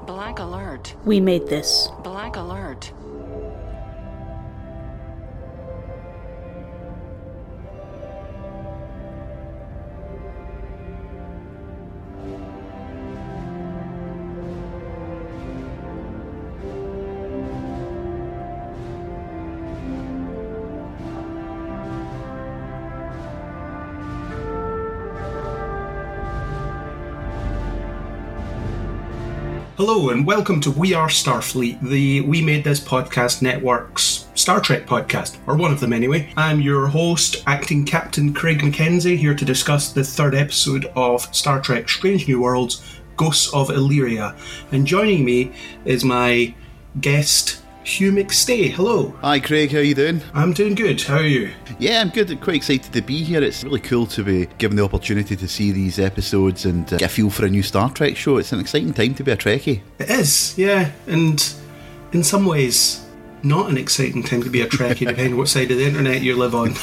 Black alert. We made this. Black alert. Hello and welcome to We Are Starfleet, the We Made This Podcast Network's Star Trek podcast, or one of them anyway. I'm your host, Acting Captain Craig McKenzie, here to discuss the third episode of Star Trek Strange New Worlds, Ghosts of Illyria. And joining me is my guest, Hugh McStay. Hello. Hi Craig, how you doing? I'm doing good, how are you? Yeah, I'm good. I'm quite excited to be here. It's really cool to be given the opportunity to see these episodes and get a feel for a new Star Trek show. It's an exciting time to be a Trekkie. It is, yeah, and in some ways, not an exciting time to be a Trekkie, depending on what side of the internet you live on.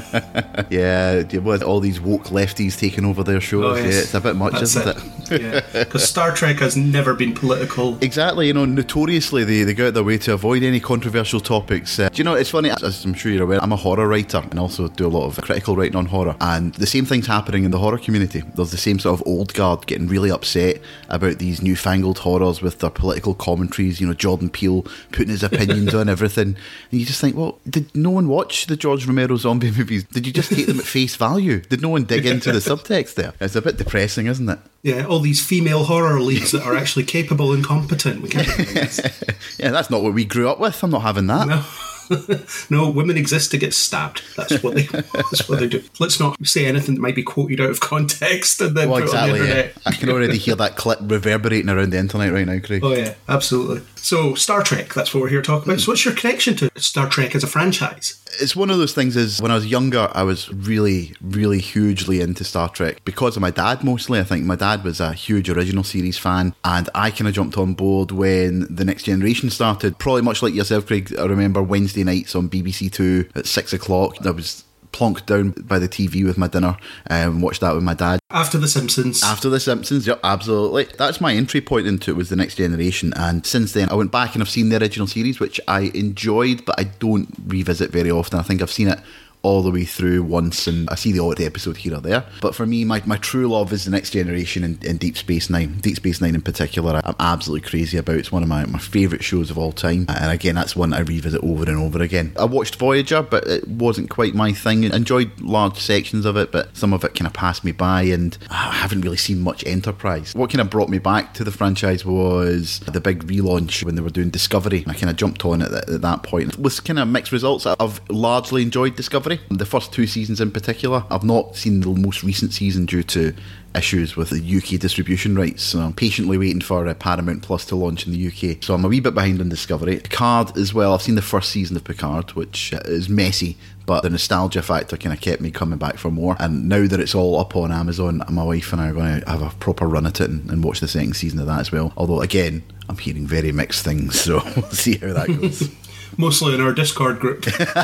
Yeah, with all these woke lefties taking over their shows, Oh, yes. Yeah, it's a bit much, That's isn't it? Yeah, because Star Trek has never been political. Exactly, notoriously they go out their way to avoid any controversial topics. Do you know, it's funny, as I'm sure you're aware, I'm a horror writer and also do a lot of critical writing on horror, and the same thing's happening in the horror community. There's the same sort of old guard getting really upset about these newfangled horrors with their political commentaries, Jordan Peele putting his opinions on everything, and you just think, well, did no one watch the George Romero zombie movies? Did you just take them at face value? Did no one dig into the subtext there? It's a bit depressing, isn't it? Yeah, all these female horror leads that are actually capable and competent. We can't be doing this. Yeah, that's not what we grew up with. I'm not having that. No. No, women exist to get stabbed. That's what they do. Let's not say anything that might be quoted out of context and then put it on the internet. Yeah. I can already hear that clip reverberating around the internet right now, Craig. Oh yeah, absolutely. So Star Trek, that's what we're here talking about. So what's your connection to Star Trek as a franchise? It's one of those things is, when I was younger, I was really, really hugely into Star Trek because of my dad mostly. I think my dad was a huge original series fan, and I kind of jumped on board when The Next Generation started. Probably much like yourself, Craig, I remember Wednesday nights on BBC Two at 6 o'clock. I was plonked down by the TV with my dinner and watched that with my dad. After The Simpsons. After The Simpsons, yep, absolutely. That's my entry point into it, was The Next Generation, and since then I went back and I've seen the original series, which I enjoyed, but I don't revisit very often. I think I've seen it all the way through once, and I see the odd episode here or there. But for me, my true love is The Next Generation and Deep Space Nine. Deep Space Nine in particular, I'm absolutely crazy about. It's one of my favourite shows of all time. And again, that's one I revisit over and over again. I watched Voyager, but it wasn't quite my thing. I enjoyed large sections of it, but some of it kind of passed me by, and I haven't really seen much Enterprise. What kind of brought me back to the franchise was the big relaunch when they were doing Discovery. I kind of jumped on it at that point. It was kind of mixed results. I've largely enjoyed Discovery. The first two seasons in particular. I've not seen the most recent season due to issues with the UK distribution rights, so I'm patiently waiting for Paramount Plus to launch in the UK. So I'm a wee bit behind on Discovery. Picard as well. I've seen the first season of Picard, which is messy, but the nostalgia factor kind of kept me coming back for more. And now that it's all up on Amazon, my wife and I are going to have a proper run at it and watch the second season of that as well. Although again, I'm hearing very mixed things, so we'll see how that goes. Mostly in our Discord group.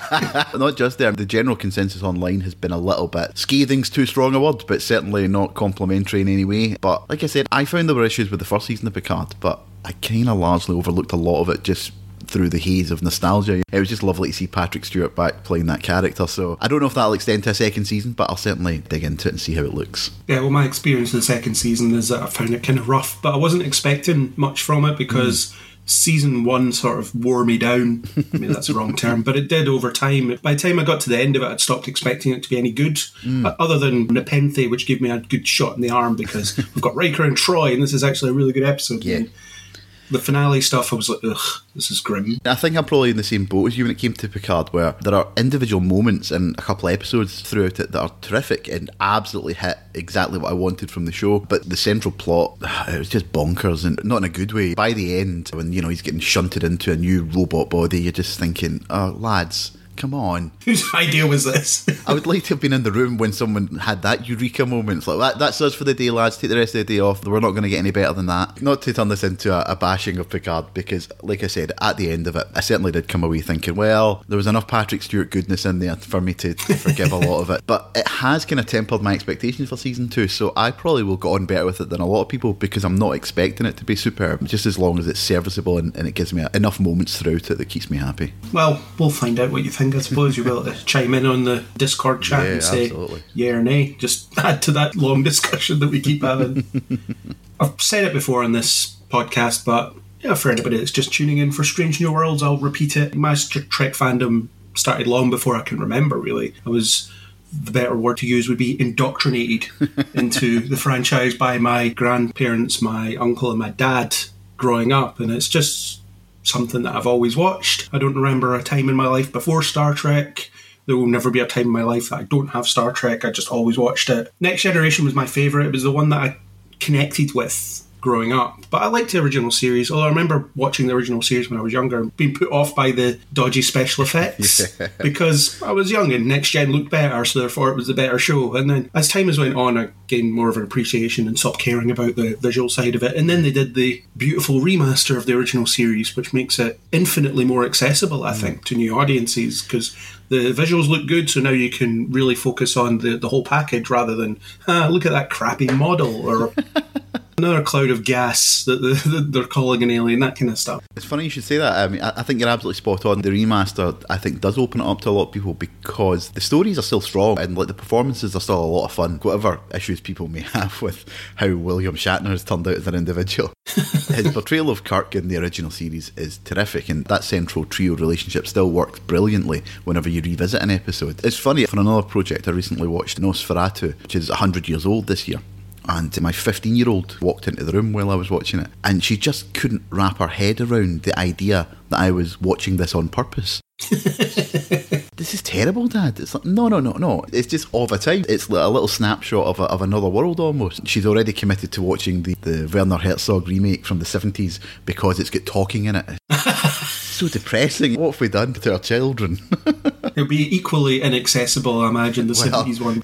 Not just there. The general consensus online has been a little bit, scathing's too strong a word, but certainly not complimentary in any way. But like I said, I found there were issues with the first season of Picard, but I kind of largely overlooked a lot of it just through the haze of nostalgia. It was just lovely to see Patrick Stewart back playing that character. So I don't know if that'll extend to a second season, but I'll certainly dig into it and see how it looks. Yeah, well, my experience of the second season is that I found it kind of rough, but I wasn't expecting much from it because season one sort of wore me down. I mean, that's the wrong term, but it did over time. By the time I got to the end of it, I'd stopped expecting it to be any good, other than Nepenthe, which gave me a good shot in the arm because we've got Riker and Troy, and this is actually a really good episode. Yeah. And the finale stuff, I was like, ugh, this is grim. I think I'm probably in the same boat as you when it came to Picard, where there are individual moments in a couple of episodes throughout it that are terrific and absolutely hit exactly what I wanted from the show. But the central plot, it was just bonkers, and not in a good way. By the end, when he's getting shunted into a new robot body, you're just thinking, oh, lads, Come on. Whose idea was this? I would like to have been in the room when someone had that eureka moment. It's like, that's us for the day, lads. Take the rest of the day off. We're not going to get any better than that. Not to turn this into a bashing of Picard, because, like I said, at the end of it, I certainly did come away thinking, well, there was enough Patrick Stewart goodness in there for me to forgive a lot of it. But it has kind of tempered my expectations for season 2, so I probably will get on better with it than a lot of people, because I'm not expecting it to be superb, just as long as it's serviceable and it gives me enough moments throughout it that keeps me happy. Well, we'll find out what you think. I suppose you'll be able to chime in on the Discord chat and say yeah or nay. Just add to that long discussion that we keep having. I've said it before on this podcast, but for anybody that's just tuning in for Strange New Worlds, I'll repeat it. My Trek fandom started long before I can remember, really. The better word to use would be indoctrinated into the franchise by my grandparents, my uncle and my dad growing up, and it's just something that I've always watched. I don't remember a time in my life before Star Trek. There will never be a time in my life that I don't have Star Trek. I just always watched it. Next Generation was my favourite. It was the one that I connected with growing up. But I liked the original series, although I remember watching the original series when I was younger and being put off by the dodgy special effects because I was young and Next Gen looked better, so therefore it was the better show. And then as time has went on, I gained more of an appreciation and stopped caring about the visual side of it. And then they did the beautiful remaster of the original series, which makes it infinitely more accessible, I think, to new audiences, because the visuals look good, so now you can really focus on the whole package rather than, look at that crappy model, or another cloud of gas that they're calling an alien, that kind of stuff. It's funny you should say that. I mean, I think you're absolutely spot on. The remaster, I think, does open it up to a lot of people because the stories are still strong and like the performances are still a lot of fun. Whatever issues people may have with how William Shatner has turned out as an individual, his portrayal of Kirk in the original series is terrific, and that central trio relationship still works brilliantly whenever you revisit an episode. It's funny, for another project I recently watched, Nosferatu, which is 100 years old this year. And my 15-year-old walked into the room while I was watching it, and she just couldn't wrap her head around the idea that I was watching this on purpose. This is terrible, Dad. It's like, no. It's just of a time. It's like a little snapshot of another world almost. She's already committed to watching the Werner Herzog remake from the 70s because it's got talking in it. So depressing. What have we done to our children? It'll be equally inaccessible, I imagine, the 70s one.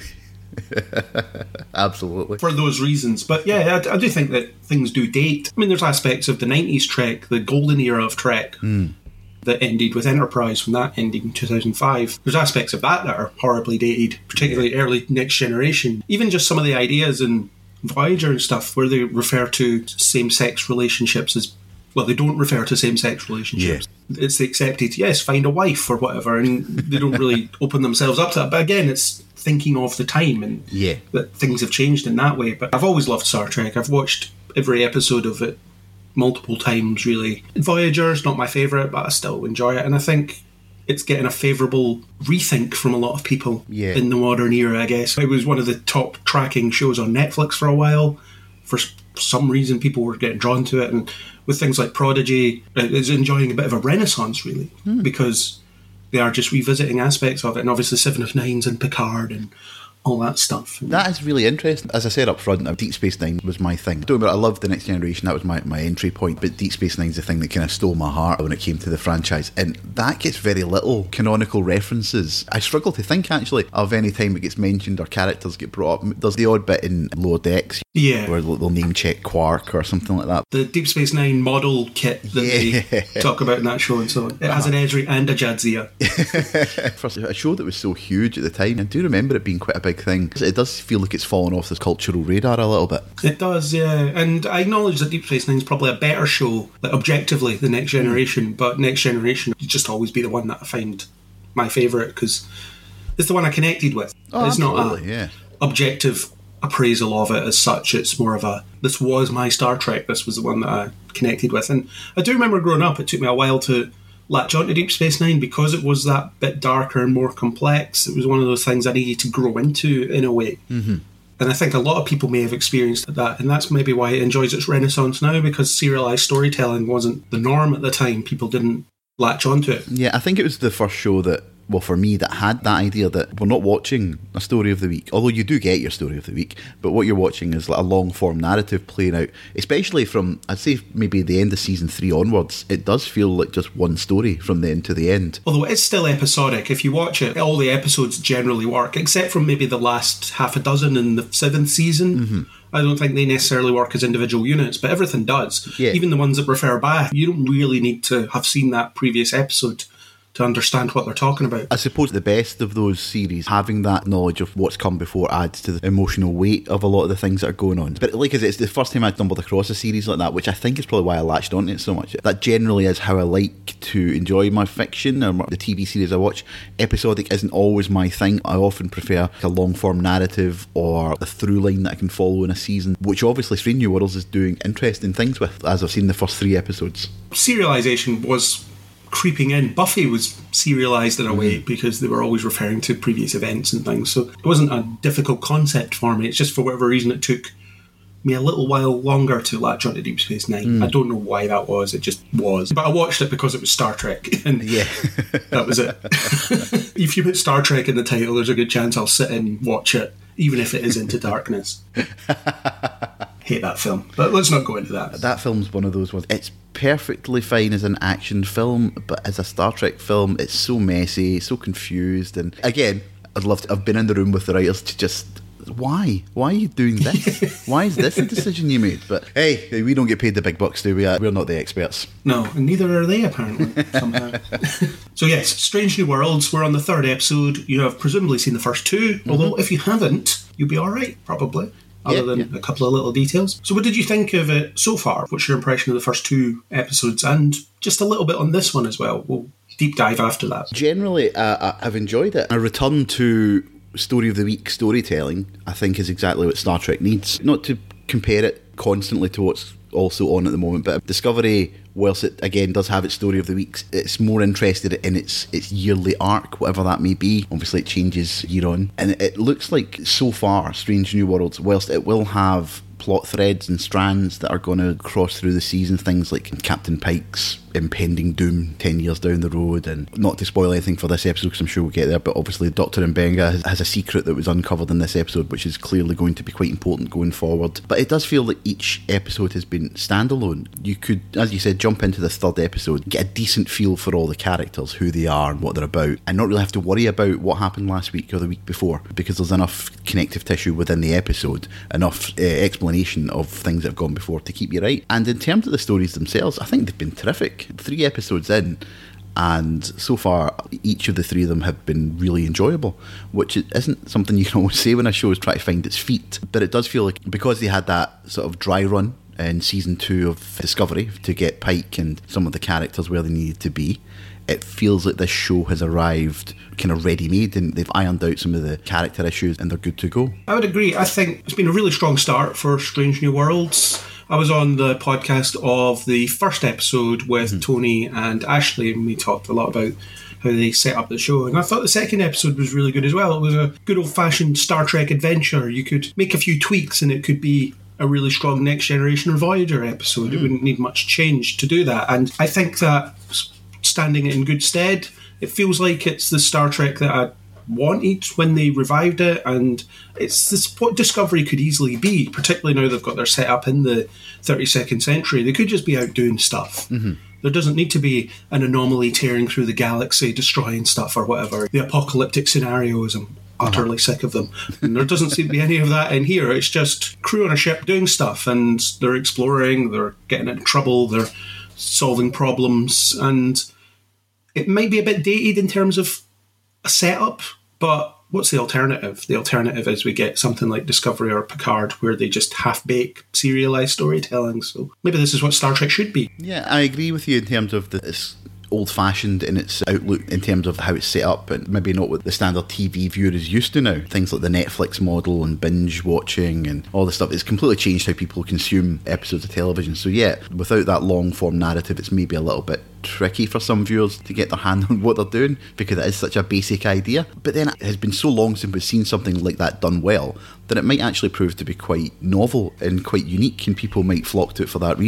Absolutely. For those reasons. But yeah, I do think that things do date. I mean, there's aspects of the 90s Trek, the golden era of Trek, that ended with Enterprise when that ended in 2005. There's aspects of that are horribly dated, particularly early Next Generation. Even just some of the ideas in Voyager and stuff where they refer to same-sex relationships as... Well, they don't refer to same-sex relationships. Yeah. It's the accepted, yes, find a wife or whatever, and they don't really open themselves up to that. But again, it's thinking of the time and that things have changed in that way. But I've always loved Star Trek. I've watched every episode of it multiple times, really. Voyager's not my favourite, but I still enjoy it. And I think it's getting a favourable rethink from a lot of people in the modern era, I guess. It was one of the top tracking shows on Netflix for a while. For some reason, people were getting drawn to it. And with things like Prodigy, it's enjoying a bit of a renaissance, really, because they are just revisiting aspects of it. And obviously Seven of Nines and Picard and all that stuff. That is really interesting. As I said up front, Deep Space Nine was my thing. Don't get me wrong, I loved The Next Generation, that was my entry point, but Deep Space Nine's the thing that kind of stole my heart when it came to the franchise, and that gets very little canonical references. I struggle to think, actually, of any time it gets mentioned or characters get brought up. There's the odd bit in Lower Decks, where they'll name check Quark or something like that. The Deep Space Nine model kit that they talk about in that show and so on. It has an Ezri and a Jadzia. For a show that was so huge at the time, I do remember it being quite a big thing. It does feel like it's fallen off the cultural radar a little bit. It does, yeah. And I acknowledge that Deep Space Nine is probably a better show, like objectively, than Next Generation, but Next Generation would just always be the one that I find my favourite, because it's the one I connected with. It's not an objective appraisal of it as such. It's more of a, this was my Star Trek, this was the one that I connected with. And I do remember growing up, it took me a while to latch on to Deep Space Nine because it was that bit darker and more complex. It was one of those things I needed to grow into in a way. And I think a lot of people may have experienced that, and that's maybe why it enjoys its renaissance now, because serialised storytelling wasn't the norm at the time. People didn't latch onto it. Yeah, I think it was the first show that well, for me, that had that idea that we're not watching a story of the week, although you do get your story of the week, but what you're watching is like a long form narrative playing out, especially from, I'd say, maybe the end of season 3 onwards. It does feel like just one story from the end to the end. Although it's still episodic. If you watch it, all the episodes generally work, except from maybe the last half a dozen in the 7th season. Mm-hmm. I don't think they necessarily work as individual units, but everything does. Yeah. Even the ones that refer back, you don't really need to have seen that previous episode to understand what they're talking about. I suppose the best of those series, having that knowledge of what's come before adds to the emotional weight of a lot of the things that are going on. But like I said, it's the first time I stumbled across a series like that, which I think is probably why I latched onto it so much. That generally is how I like to enjoy my fiction or the TV series I watch. Episodic isn't always my thing. I often prefer a long form narrative or a through line that I can follow in a season, which obviously Strange New Worlds is doing interesting things with, as I've seen the first 3 episodes. Serialisation was creeping in. Buffy was serialised in a way because they were always referring to previous events and things, so it wasn't a difficult concept for me. It's just for whatever reason it took me a little while longer to latch onto Deep Space Nine. I don't know why that was, it just was. But I watched it because it was Star Trek, and Yeah. that was it. If you put Star Trek in the title, there's a good chance I'll sit and watch it, even if it is Into Darkness. Hate that film, but let's not go into that. That film's one of those ones. It's perfectly fine as an action film, but as a Star Trek film, it's so messy, so confused. And again, I've been in the room with the writers to just, why are you doing this? Why is this a decision you made? But hey, we don't get paid the big bucks, do we? We're not the experts. No, and neither are they, apparently, somehow. So yes, Strange New Worlds, we're on the 3rd episode. You have presumably seen the first 2, although if you haven't, you'll be alright, probably, other than a couple of little details. So what did you think of it so far? What's your impression of the first 2 episodes? And just a little bit on this one as well. We'll deep dive after that. Generally, I've enjoyed it. A return to story of the week storytelling, I think, is exactly what Star Trek needs. Not to compare it constantly to what's also on at the moment, but Discovery, whilst it again does have its story of the weeks, it's more interested in its yearly arc, whatever that may be. Obviously it changes year on, and it looks like so far Strange New Worlds, whilst it will have plot threads and strands that are going to cross through the season, things like Captain Pike's impending doom 10 years down the road, and not to spoil anything for this episode because I'm sure we'll get there, but obviously Dr. Mbenga has a secret that was uncovered in this episode which is clearly going to be quite important going forward. But it does feel like each episode has been standalone. You could, as you said, jump into the 3rd episode, get a decent feel for all the characters, who they are and what they're about, and not really have to worry about what happened last week or the week before, because there's enough connective tissue within the episode, enough explanation of things that have gone before to keep you right. And in terms of the stories themselves, I think they've been terrific. 3 episodes in, and so far each of the 3 of them have been really enjoyable, which isn't something you can always say when a show is trying to find its feet. But it does feel like, because they had that sort of dry run in season 2 of Discovery to get Pike and some of the characters where they needed to be, it feels like this show has arrived kind of ready-made, and they've ironed out some of the character issues and they're good to go. I would agree. I think it's been a really strong start for Strange New Worlds. I was on the podcast of the first episode with Tony and Ashley, and we talked a lot about how they set up the show. And I thought the second episode was really good as well. It was a good old-fashioned Star Trek adventure. You could make a few tweaks and it could be a really strong Next Generation or Voyager episode. It wouldn't need much change to do that. And I think that standing it in good stead, it feels like it's the Star Trek that I wanted when they revived it, and it's this what Discovery could easily be, particularly now they've got their setup in the 32nd century. They could just be out doing stuff. There doesn't need to be an anomaly tearing through the galaxy, destroying stuff or whatever. The apocalyptic scenarios, I'm utterly sick of them. And there doesn't seem to be any of that in here. It's just crew on a ship doing stuff, and they're exploring, they're getting into trouble, they're solving problems, and it might be a bit dated in terms of a setup, but what's the alternative? The alternative is we get something like Discovery or Picard where they just half-bake serialised storytelling. So maybe this is what Star Trek should be. Yeah, I agree with you in terms of this old-fashioned in its outlook in terms of how it's set up, and maybe not what the standard TV viewer is used to now. Things like the Netflix model and binge watching and all this stuff, it's completely changed how people consume episodes of television. So yeah, without that long-form narrative, it's maybe a little bit tricky for some viewers to get their hand on what they're doing, because it is such a basic idea. But then it has been so long since we've seen something like that done well that it might actually prove to be quite novel and quite unique, and people might flock to it for that reason.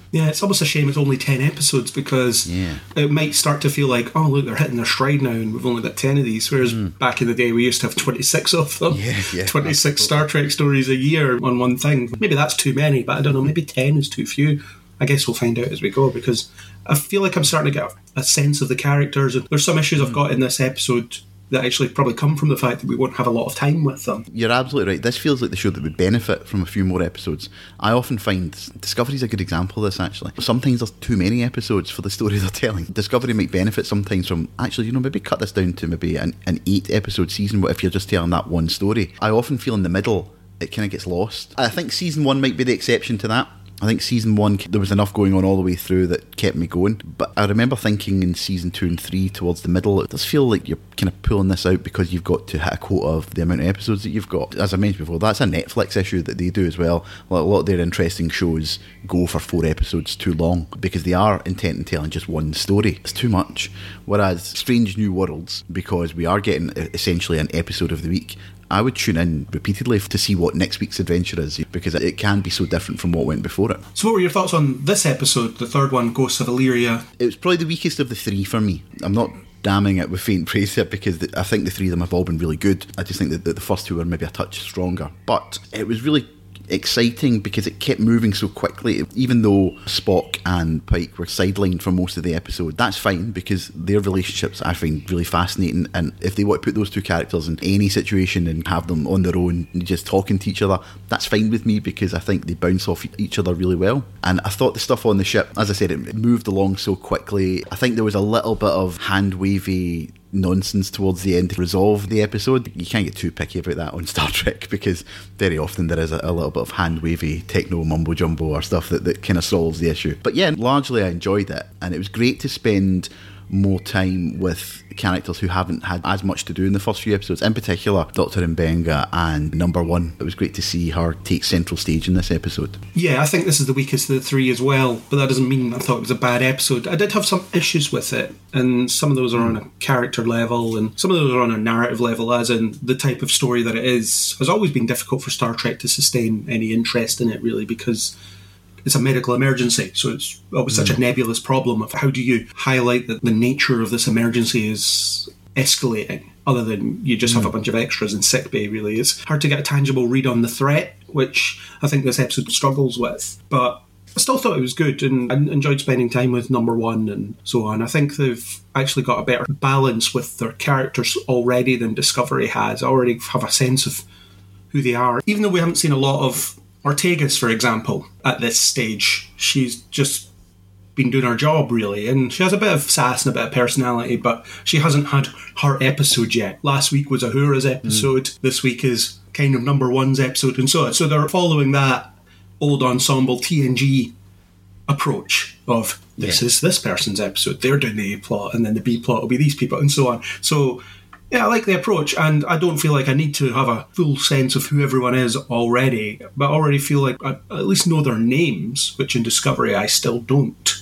Yeah, it's almost a shame it's only 10 episodes because it might start to feel like, oh, look, they're hitting their stride now and we've only got 10 of these. Whereas back in the day, we used to have 26 of them. 26 absolutely. Star Trek stories a year on one thing. Maybe that's too many, but I don't know, maybe 10 is too few. I guess we'll find out as we go, because I feel like I'm starting to get a sense of the characters. And there's some issues I've got in this episode that actually probably come from the fact that we won't have a lot of time with them. You're absolutely right. This feels like the show that would benefit from a few more episodes. I often find Discovery's a good example of this, actually. Sometimes there's too many episodes for the story they're telling. Discovery might benefit sometimes from, actually, maybe cut this down to maybe an 8-episode season, but if you're just telling that one story. I often feel in the middle, it kind of gets lost. I think season 1 might be the exception to that. I think season 1, there was enough going on all the way through that kept me going. But I remember thinking in season 2 and 3, towards the middle, it does feel like you're kind of pulling this out because you've got to hit a quota of the amount of episodes that you've got. As I mentioned before, that's a Netflix issue that they do as well. A lot of their interesting shows go for 4 episodes too long because they are intent on telling just one story. It's too much. Whereas Strange New Worlds, because we are getting essentially an episode of the week, I would tune in repeatedly to see what next week's adventure is, because it can be so different from what went before it. So what were your thoughts on this episode, the third one, Ghosts of Illyria? It was probably the weakest of the 3 for me. I'm not damning it with faint praise here, because I think the 3 of them have all been really good. I just think that the first 2 were maybe a touch stronger. But it was really exciting because it kept moving so quickly. Even though Spock and Pike were sidelined for most of the episode, that's fine, because their relationships I find really fascinating, and if they want to put those 2 characters in any situation and have them on their own just talking to each other, that's fine with me, because I think they bounce off each other really well. And I thought the stuff on the ship, as I said, it moved along so quickly. I think there was a little bit of hand-wavy nonsense towards the end to resolve the episode. You can't get too picky about that on Star Trek, because very often there is a little bit of hand-wavy techno mumbo-jumbo or stuff that kind of solves the issue. But yeah, largely I enjoyed it, and it was great to spend more time with characters who haven't had as much to do in the first few episodes, in particular Dr. Mbenga and Number One. It was great to see her take central stage in this episode. Yeah, I think this is the weakest of the 3 as well, but that doesn't mean I thought it was a bad episode. I did have some issues with it, and some of those are on a character level, and some of those are on a narrative level, as in the type of story that it is. Has always been difficult for Star Trek to sustain any interest in it, really, because it's a medical emergency, so it's always such a nebulous problem of how do you highlight that the nature of this emergency is escalating, other than you just have a bunch of extras in sickbay, really. It's hard to get a tangible read on the threat, which I think this episode struggles with. But I still thought it was good, and I enjoyed spending time with Number One and so on. I think they've actually got a better balance with their characters already than Discovery has. I already have a sense of who they are. Even though we haven't seen a lot of Ortegas, for example, at this stage, she's just been doing her job, really, and she has a bit of sass and a bit of personality, but she hasn't had her episode yet. Last week was Uhura's episode, this week is kind of Number One's episode, and so on. So they're following that old ensemble TNG approach of this is this person's episode, they're doing the A plot, and then the B plot will be these people, and so on. So yeah, I like the approach, and I don't feel like I need to have a full sense of who everyone is already, but I already feel like I at least know their names, which in Discovery I still don't.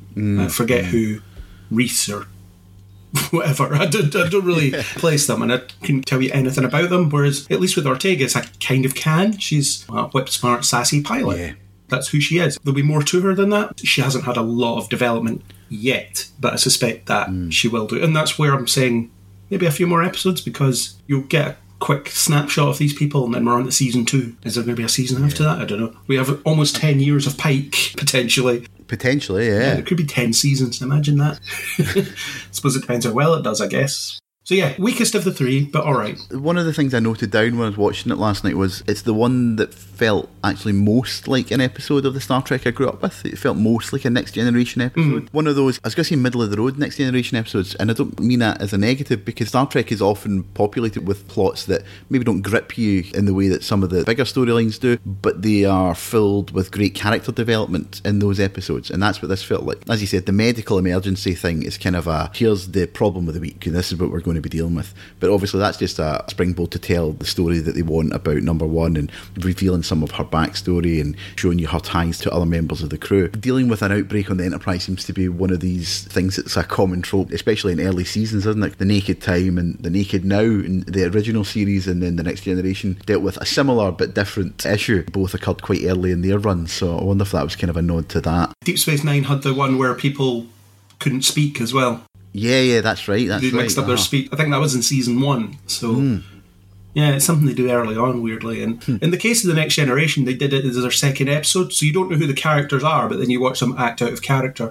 I forget who Reese or whatever. I don't really place them, and I couldn't tell you anything about them, whereas at least with Ortegas I kind of can. She's a whip-smart, sassy pilot. Yeah. That's who she is. There'll be more to her than that. She hasn't had a lot of development yet, but I suspect that she will do. And that's where I'm saying maybe a few more episodes, because you'll get a quick snapshot of these people and then we're on to season 2. Is there going to be a season after that? I don't know. We have almost 10 years of Pike, potentially. Potentially, yeah. There could be 10 seasons, imagine that. I suppose it depends how well it does, I guess. So yeah, weakest of the 3, but alright. One of the things I noted down when I was watching it last night was it's the one that felt actually most like an episode of the Star Trek I grew up with. It felt most like a Next Generation episode. One of those, I was going to say middle of the road Next Generation episodes, and I don't mean that as a negative, because Star Trek is often populated with plots that maybe don't grip you in the way that some of the bigger storylines do, but they are filled with great character development in those episodes, and that's what this felt like. As you said, the medical emergency thing is kind of a, here's the problem of the week, and this is what we're going going to be dealing with. But obviously that's just a springboard to tell the story that they want about number one, and revealing some of her backstory and showing you her ties to other members of the crew. Dealing with an outbreak on the Enterprise seems to be one of these things that's a common trope, especially in early seasons, isn't it? The Naked Time and the Naked Now in the original series, and then the Next Generation dealt with a similar but different issue. Both occurred quite early in their run, so I wonder if that was kind of a nod to that. Deep Space Nine had the one where people couldn't speak as well. Yeah, that's right. They mixed up their speech. I think that was in season 1. So, yeah, it's something they do early on, weirdly. And in the case of the Next Generation, they did it as their second episode, so you don't know who the characters are, but then you watch them act out of character.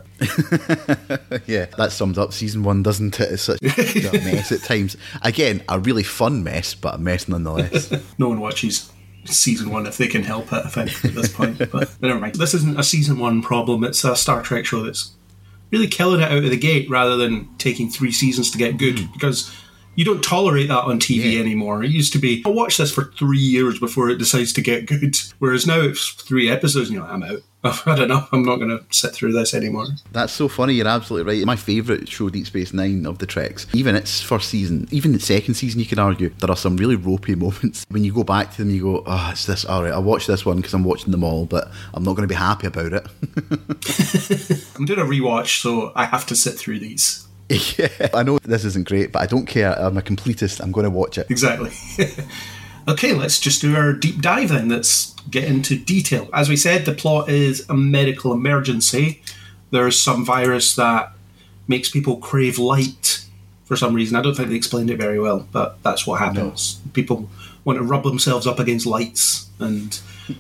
Yeah, that sums up season 1, doesn't it? It's such a mess at times. Again, a really fun mess, but a mess nonetheless. No one watches season 1 if they can help it, I think, at this point. But never mind. This isn't a season 1 problem. It's a Star Trek show that's really killing it out of the gate rather than taking 3 seasons to get good, because you don't tolerate that on TV anymore. It used to be, I'll watch this for 3 years before it decides to get good. Whereas now it's 3 episodes and you're like, I'm out. I don't know. I'm not going to sit through this anymore. That's so funny. You're absolutely right. My favourite show, Deep Space Nine, of the Treks, even its first season, even its second season, you could argue, there are some really ropey moments. When you go back to them, you go, oh, it's this, all right, I'll watch this one because I'm watching them all, but I'm not going to be happy about it. I'm doing a rewatch, so I have to sit through these. Yeah, I know this isn't great, but I don't care. I'm a completist. I'm going to watch it. Exactly. Okay, let's just do our deep dive then. Let's get into detail. As we said, the plot is a medical emergency. There's some virus that makes people crave light for some reason. I don't think they explained it very well, but that's what happens. No. People want to rub themselves up against lights, and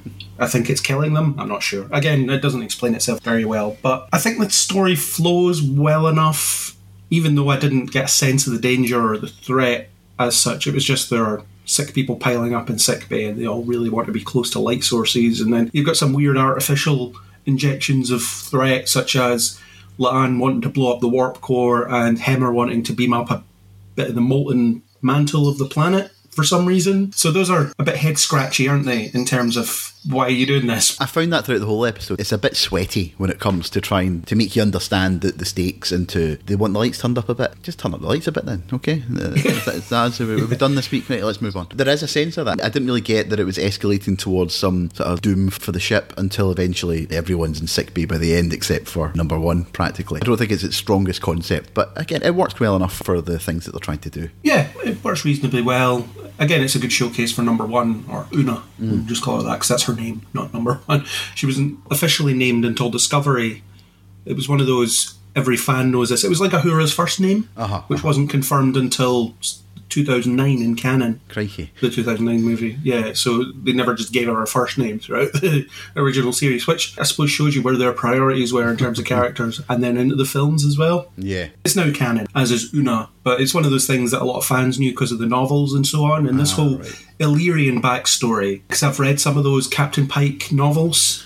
I think it's killing them. I'm not sure. Again, it doesn't explain itself very well, but I think the story flows well enough, even though I didn't get a sense of the danger or the threat as such. It was just there are sick people piling up in sickbay and they all really want to be close to light sources, and then you've got some weird artificial injections of threat, such as La'an wanting to blow up the warp core and Hemmer wanting to beam up a bit of the molten mantle of the planet for some reason. So those are a bit head scratchy, aren't they, in terms of why are you doing this? I found that throughout the whole episode. It's a bit sweaty when it comes to trying to make you understand the stakes, and they want the lights turned up a bit. Just turn up the lights a bit then, okay? That's we've done this week, right? Let's move on. There is a sense of that. I didn't really get that it was escalating towards some sort of doom for the ship until eventually everyone's in sickbay by the end, except for number one, practically. I don't think it's its strongest concept, but again, it works well enough for the things that they're trying to do. Yeah, it works reasonably well. Again, it's a good showcase for number one, or Una. We'll just call her that because that's her name, not number one. She wasn't officially named until Discovery. It was one of those, every fan knows this. It was like Uhura's first name, which wasn't confirmed until 2009 in canon. Crikey. The 2009 movie. Yeah, so they never just gave her a first name throughout the original series, which I suppose shows you where their priorities were in terms of characters, and then into the films as well. Yeah. It's now canon, as is Una, but it's one of those things that a lot of fans knew because of the novels and so on, and this whole Illyrian backstory, because I've read some of those Captain Pike novels.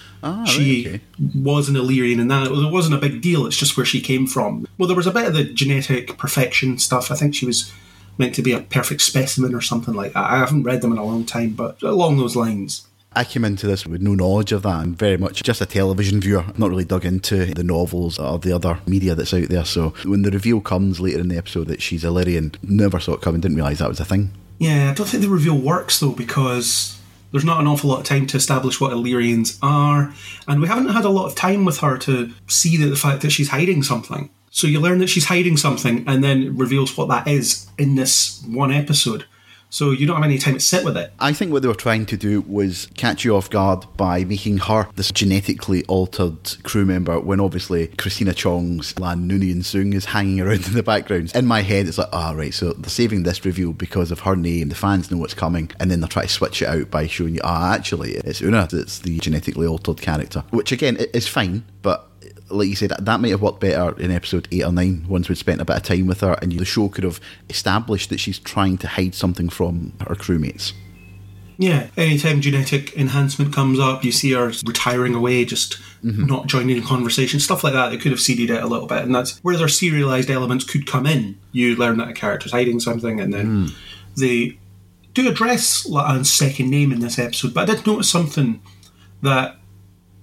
She was an Illyrian, and that it wasn't a big deal, it's just where she came from. Well, there was a bit of the genetic perfection stuff. I think she was meant to be a perfect specimen or something like that. I haven't read them in a long time, but along those lines. I came into this with no knowledge of that. I'm very much just a television viewer. I've not really dug into the novels or the other media that's out there. So when the reveal comes later in the episode that she's Illyrian, never saw it coming, didn't realise that was a thing. Yeah, I don't think the reveal works though, because there's not an awful lot of time to establish what Illyrians are, and we haven't had a lot of time with her to see the fact that she's hiding something. So you learn that she's hiding something and then it reveals what that is in this one episode. So you don't have any time to sit with it. I think what they were trying to do was catch you off guard by making her this genetically altered crew member, when obviously Christina Chong's Lan Noonien Soong is hanging around in the background. In my head, it's like, right, so they're saving this reveal because of her name. The fans know what's coming, and then they're trying to switch it out by showing you, actually, it's Una. It's the genetically altered character. Which, again, is fine, but like you said, that might have worked better in episode 8 or 9 once we'd spent a bit of time with her, and the show could have established that she's trying to hide something from her crewmates. Yeah, anytime genetic enhancement comes up, you see her retiring away, just not joining in conversation, stuff like that. They could have seeded it a little bit, and that's where their serialised elements could come in. You learn that a character's hiding something, and then they do address La'an's second name in this episode, but I did notice something that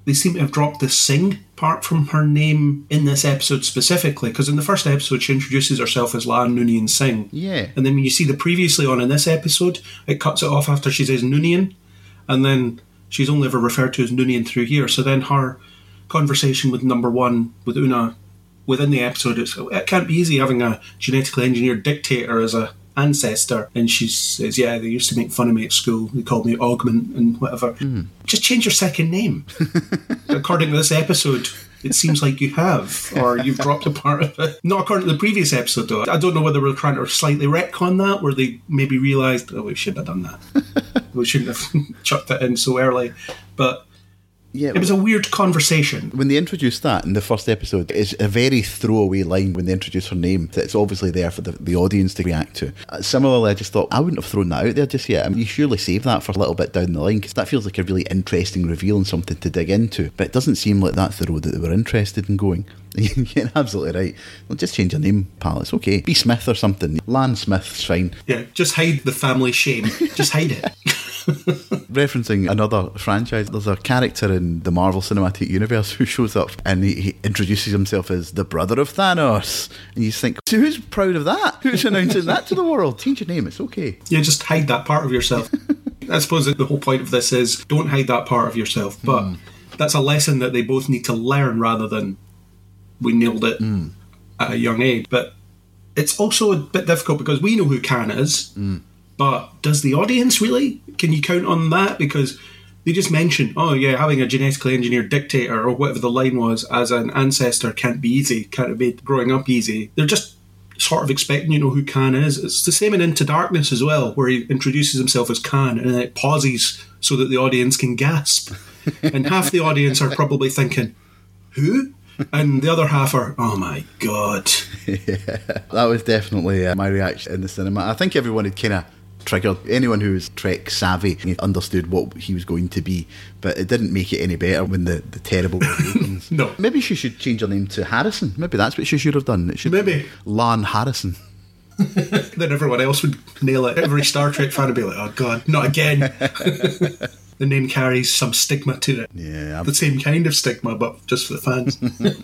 they seem to have dropped the Singh part from her name in this episode specifically, because in the first episode she introduces herself as Lan Noonien Singh. Yeah. And then when you see the previously on in this episode, it cuts it off after she says Noonien, and then she's only ever referred to as Noonien through here. So then her conversation with number one, with Una, within the episode, it can't be easy having a genetically engineered dictator as a ancestor. And she says, yeah, they used to make fun of me at school. They called me Augment and whatever. Just change your second name. According to this episode, it seems like you have, or you've dropped a part of it. Not according to the previous episode, though. I don't know whether we're trying to slightly retcon that, where they maybe realised, oh, we shouldn't have done that. We shouldn't have chucked that in so early. But yeah, it was a weird conversation. When they introduced that in the first episode, it's a very throwaway line when they introduce her name. It's obviously there for the audience to react to. Similarly, I just thought, I wouldn't have thrown that out there just yet. I mean, you surely save that for a little bit down the line, because that feels like a really interesting reveal and something to dig into. But it doesn't seem like that's the road that they were interested in going. You're absolutely right. Well, just change your name, pal. It's okay. Be Smith or something. Lan Smith's fine. Yeah, just hide the family shame. Just hide it. Referencing another franchise, there's a character in the Marvel Cinematic Universe who shows up and he introduces himself as the brother of Thanos. And you think, so who's proud of that? Who's announcing that to the world? Change your name, it's okay. Yeah, just hide that part of yourself. I suppose that the whole point of this is don't hide that part of yourself. But that's a lesson that they both need to learn rather than we nailed it at a young age. But it's also a bit difficult because we know who Khan is. But does the audience really? Can you count on that? Because they just mention, oh yeah, having a genetically engineered dictator or whatever the line was as an ancestor can't be easy, can't have made growing up easy. They're just sort of expecting you know who Khan is. It's the same in Into Darkness as well, where he introduces himself as Khan and then it pauses so that the audience can gasp. And half the audience are probably thinking, who? And the other half are, oh my God. Yeah, that was definitely my reaction in the cinema. I think everyone had kind of triggered. Anyone who was Trek savvy understood what he was going to be, but it didn't make it any better when the terrible opens. No. Maybe she should change her name to Harrison. Maybe that's what she should have done. It should Maybe. be Lan Harrison. Then everyone else would nail it. Every Star Trek fan would be like, oh God, not again. The name carries some stigma to it. Yeah. The same kind of stigma, but just for the fans.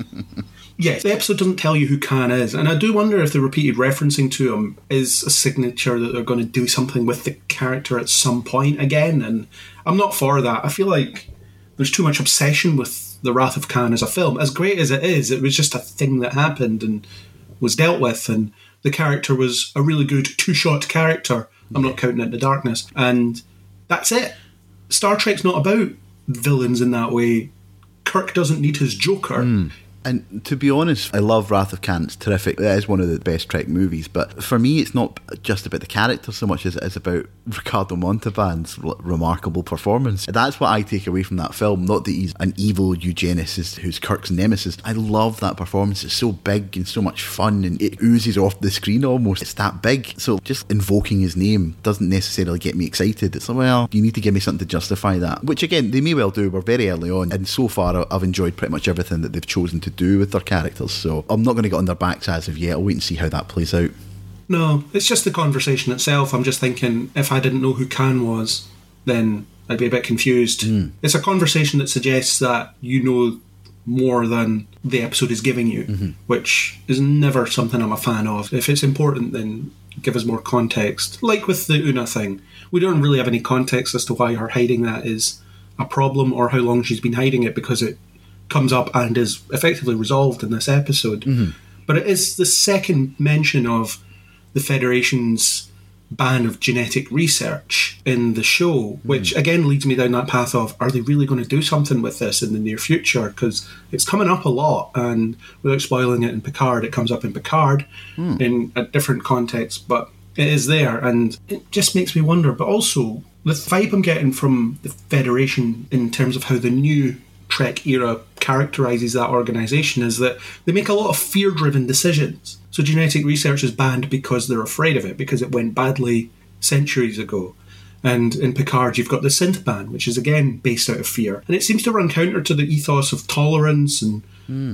Yes, the episode doesn't tell you who Khan is, and I do wonder if the repeated referencing to him is a signature that they're going to do something with the character at some point again, and I'm not for that. I feel like there's too much obsession with The Wrath of Khan as a film. As great as it is, it was just a thing that happened and was dealt with, and the character was a really good two-shot character. I'm not counting Into Darkness, and that's it. Star Trek's not about villains in that way. Kirk doesn't need his Joker. And to be honest, I love Wrath of Khan. It's terrific. It is one of the best Trek movies. But for me, it's not just about the character so much as it is about Ricardo Montalban's remarkable performance. That's what I take away from that film. Not that he's an evil eugenicist who's Kirk's nemesis. I love that performance. It's so big and so much fun, and it oozes off the screen almost. It's that big. So just invoking his name doesn't necessarily get me excited. It's like, well, you need to give me something to justify that. Which again, they may well do. We're very early on. And so far, I've enjoyed pretty much everything that they've chosen to do with their characters, so I'm not going to get on their backs as of yet. I'll wait and see how that plays out. No, it's just the conversation itself. I'm just thinking, if I didn't know who Khan was, then I'd be a bit confused. It's a conversation that suggests that you know more than the episode is giving you, which is never something I'm a fan of. If it's important, then give us more context. Like with the Una thing, we don't really have any context as to why her hiding that is a problem or how long she's been hiding it, because it comes up and is effectively resolved in this episode. But it is the second mention of the Federation's ban of genetic research in the show, which again leads me down that path of, are they really going to do something with this in the near future? Because it's coming up a lot, and without spoiling it in Picard, it comes up in Picard in a different context, but it is there, and it just makes me wonder. But also, the vibe I'm getting from the Federation in terms of how the new Trek era characterises that organisation is that they make a lot of fear-driven decisions. So genetic research is banned because they're afraid of it, because it went badly centuries ago. And in Picard, you've got the synth ban, which is again based out of fear. And it seems to run counter to the ethos of tolerance and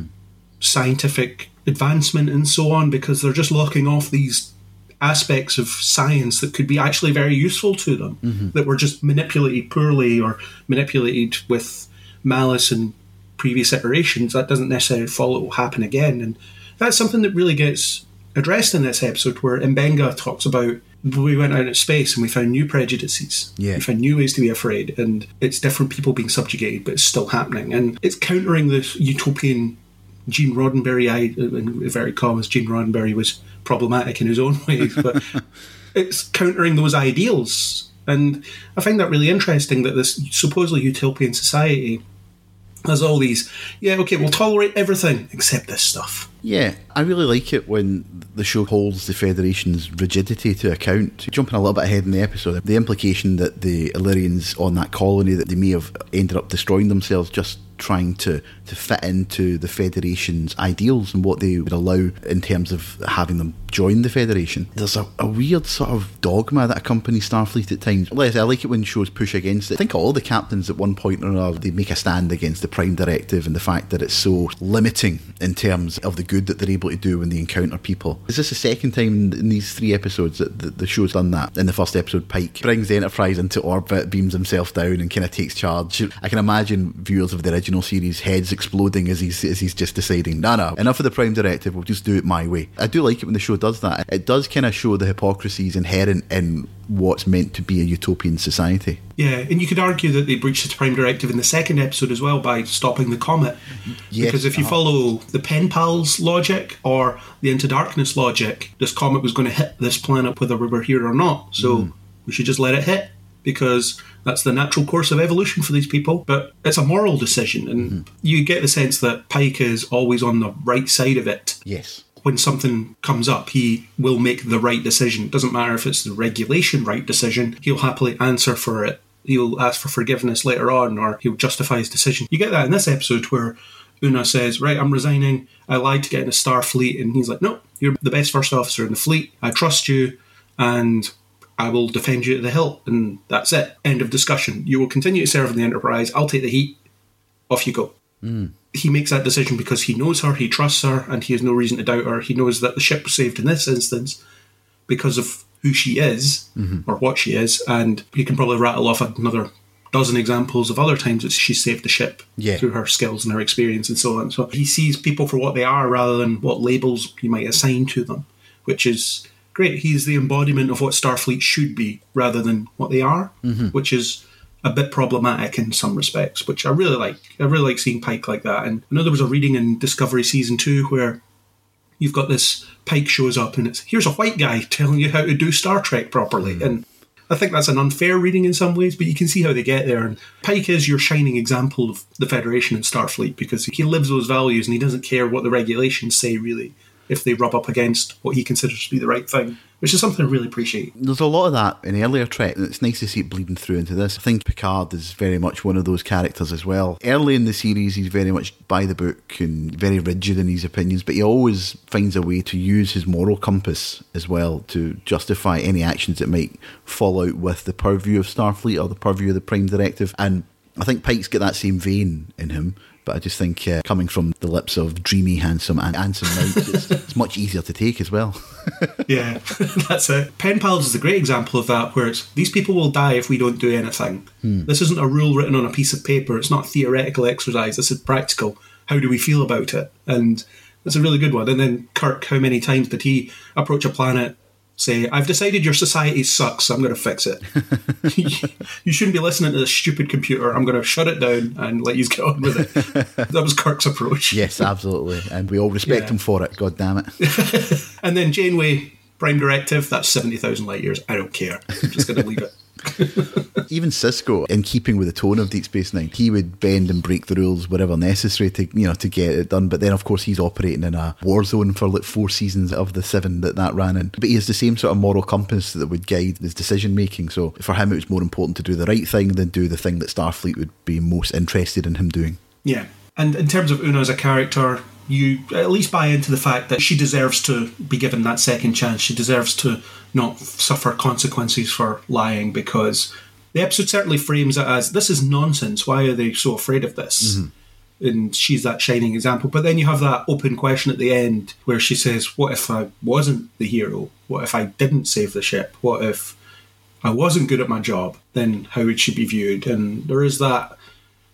scientific advancement and so on, because they're just locking off these aspects of science that could be actually very useful to them, that were just manipulated poorly or manipulated with malice and previous iterations, that doesn't necessarily follow it will happen again. And that's something that really gets addressed in this episode, where Mbenga talks about, we went out into space and we found new prejudices. Yeah. We found new ways to be afraid, and it's different people being subjugated, but it's still happening. And it's countering this utopian Gene Roddenberry, in inverted commas, Gene Roddenberry was problematic in his own ways, but it's countering those ideals. And I find that really interesting, that this supposedly utopian society has all these, we'll tolerate everything except this stuff. Yeah, I really like it when the show holds the Federation's rigidity to account. Jumping a little bit ahead in the episode, the implication that the Illyrians on that colony, that they may have ended up destroying themselves just trying to fit into the Federation's ideals and what they would allow in terms of having them join the Federation. There's a weird sort of dogma that accompanies Starfleet at times. I like it when shows push against it. I think all the captains at one point or another, they make a stand against the Prime Directive and the fact that it's so limiting in terms of the good that they're able to do when they encounter people. Is this the second time in these 3 episodes that the show's done that? In the first episode, Pike brings the Enterprise into orbit, beams himself down and kind of takes charge. I can imagine viewers of the original series heads exploding as he's just deciding, no, enough of the Prime Directive, we'll just do it my way. I do like it when the show does that. It does kind of show the hypocrisies inherent in what's meant to be a utopian society. Yeah, and you could argue that they breached the Prime Directive in the second episode as well by stopping the comet. Yes, because if you follow the Pen Pals logic or the Into Darkness logic, this comet was going to hit this planet whether we were here or not. So we should just let it hit, because that's the natural course of evolution for these people. But it's a moral decision, and you get the sense that Pike is always on the right side of it. Yes. When something comes up, he will make the right decision. It doesn't matter if it's the regulation right decision, he'll happily answer for it. He'll ask for forgiveness later on, or he'll justify his decision. You get that in this episode where Una says, right, I'm resigning, I lied to get in a Starfleet, and he's like, no, you're the best first officer in the fleet, I trust you, and I will defend you to the hilt, and that's it. End of discussion. You will continue to serve in the Enterprise, I'll take the heat, off you go. He makes that decision because he knows her, he trusts her, and he has no reason to doubt her. He knows that the ship was saved in this instance because of who she is, or what she is, and he can probably rattle off another dozen examples of other times that she's saved the ship through her skills and her experience and so on. So he sees people for what they are rather than what labels he might assign to them, which is great. He's the embodiment of what Starfleet should be rather than what they are, which is a bit problematic in some respects, which I really like. I really like seeing Pike like that. And I know there was a reading in Discovery Season 2 where you've got this Pike shows up and it's, here's a white guy telling you how to do Star Trek properly. And I think that's an unfair reading in some ways, but you can see how they get there. And Pike is your shining example of the Federation and Starfleet, because he lives those values and he doesn't care what the regulations say, really, if they rub up against what he considers to be the right thing, which is something I really appreciate. There's a lot of that in earlier Trek, and it's nice to see it bleeding through into this. I think Picard is very much one of those characters as well. Early in the series, he's very much by the book and very rigid in his opinions, but he always finds a way to use his moral compass as well to justify any actions that might fall out with the purview of Starfleet or the purview of the Prime Directive. And I think Pike's got that same vein in him. But I just think coming from the lips of dreamy, handsome Anson Mount, it's much easier to take as well. Yeah, that's it. Pen Pals is a great example of that, where it's, these people will die if we don't do anything. This isn't a rule written on a piece of paper. It's not a theoretical exercise. This is practical. How do we feel about it? And that's a really good one. And then Kirk, how many times did he approach a planet, say, I've decided your society sucks, so I'm going to fix it. You shouldn't be listening to this stupid computer. I'm going to shut it down and let you get on with it. That was Kirk's approach. Yes, absolutely. And we all respect him for it, god damn it. And then Janeway, Prime Directive, that's 70,000 light years. I don't care. I'm just going to leave it. Even Sisko, in keeping with the tone of Deep Space Nine, he would bend and break the rules wherever necessary to get it done. But then, of course, he's operating in a war zone for like 4 seasons of the 7 that ran in. But he has the same sort of moral compass that would guide his decision making. So for him, it was more important to do the right thing than do the thing that Starfleet would be most interested in him doing. Yeah, and in terms of Una as a character, you at least buy into the fact that she deserves to be given that second chance. She deserves to not suffer consequences for lying, because the episode certainly frames it as, this is nonsense, why are they so afraid of this? And she's that shining example. But then you have that open question at the end where she says, what if I wasn't the hero? What if I didn't save the ship? What if I wasn't good at my job? Then how would she be viewed? And there is that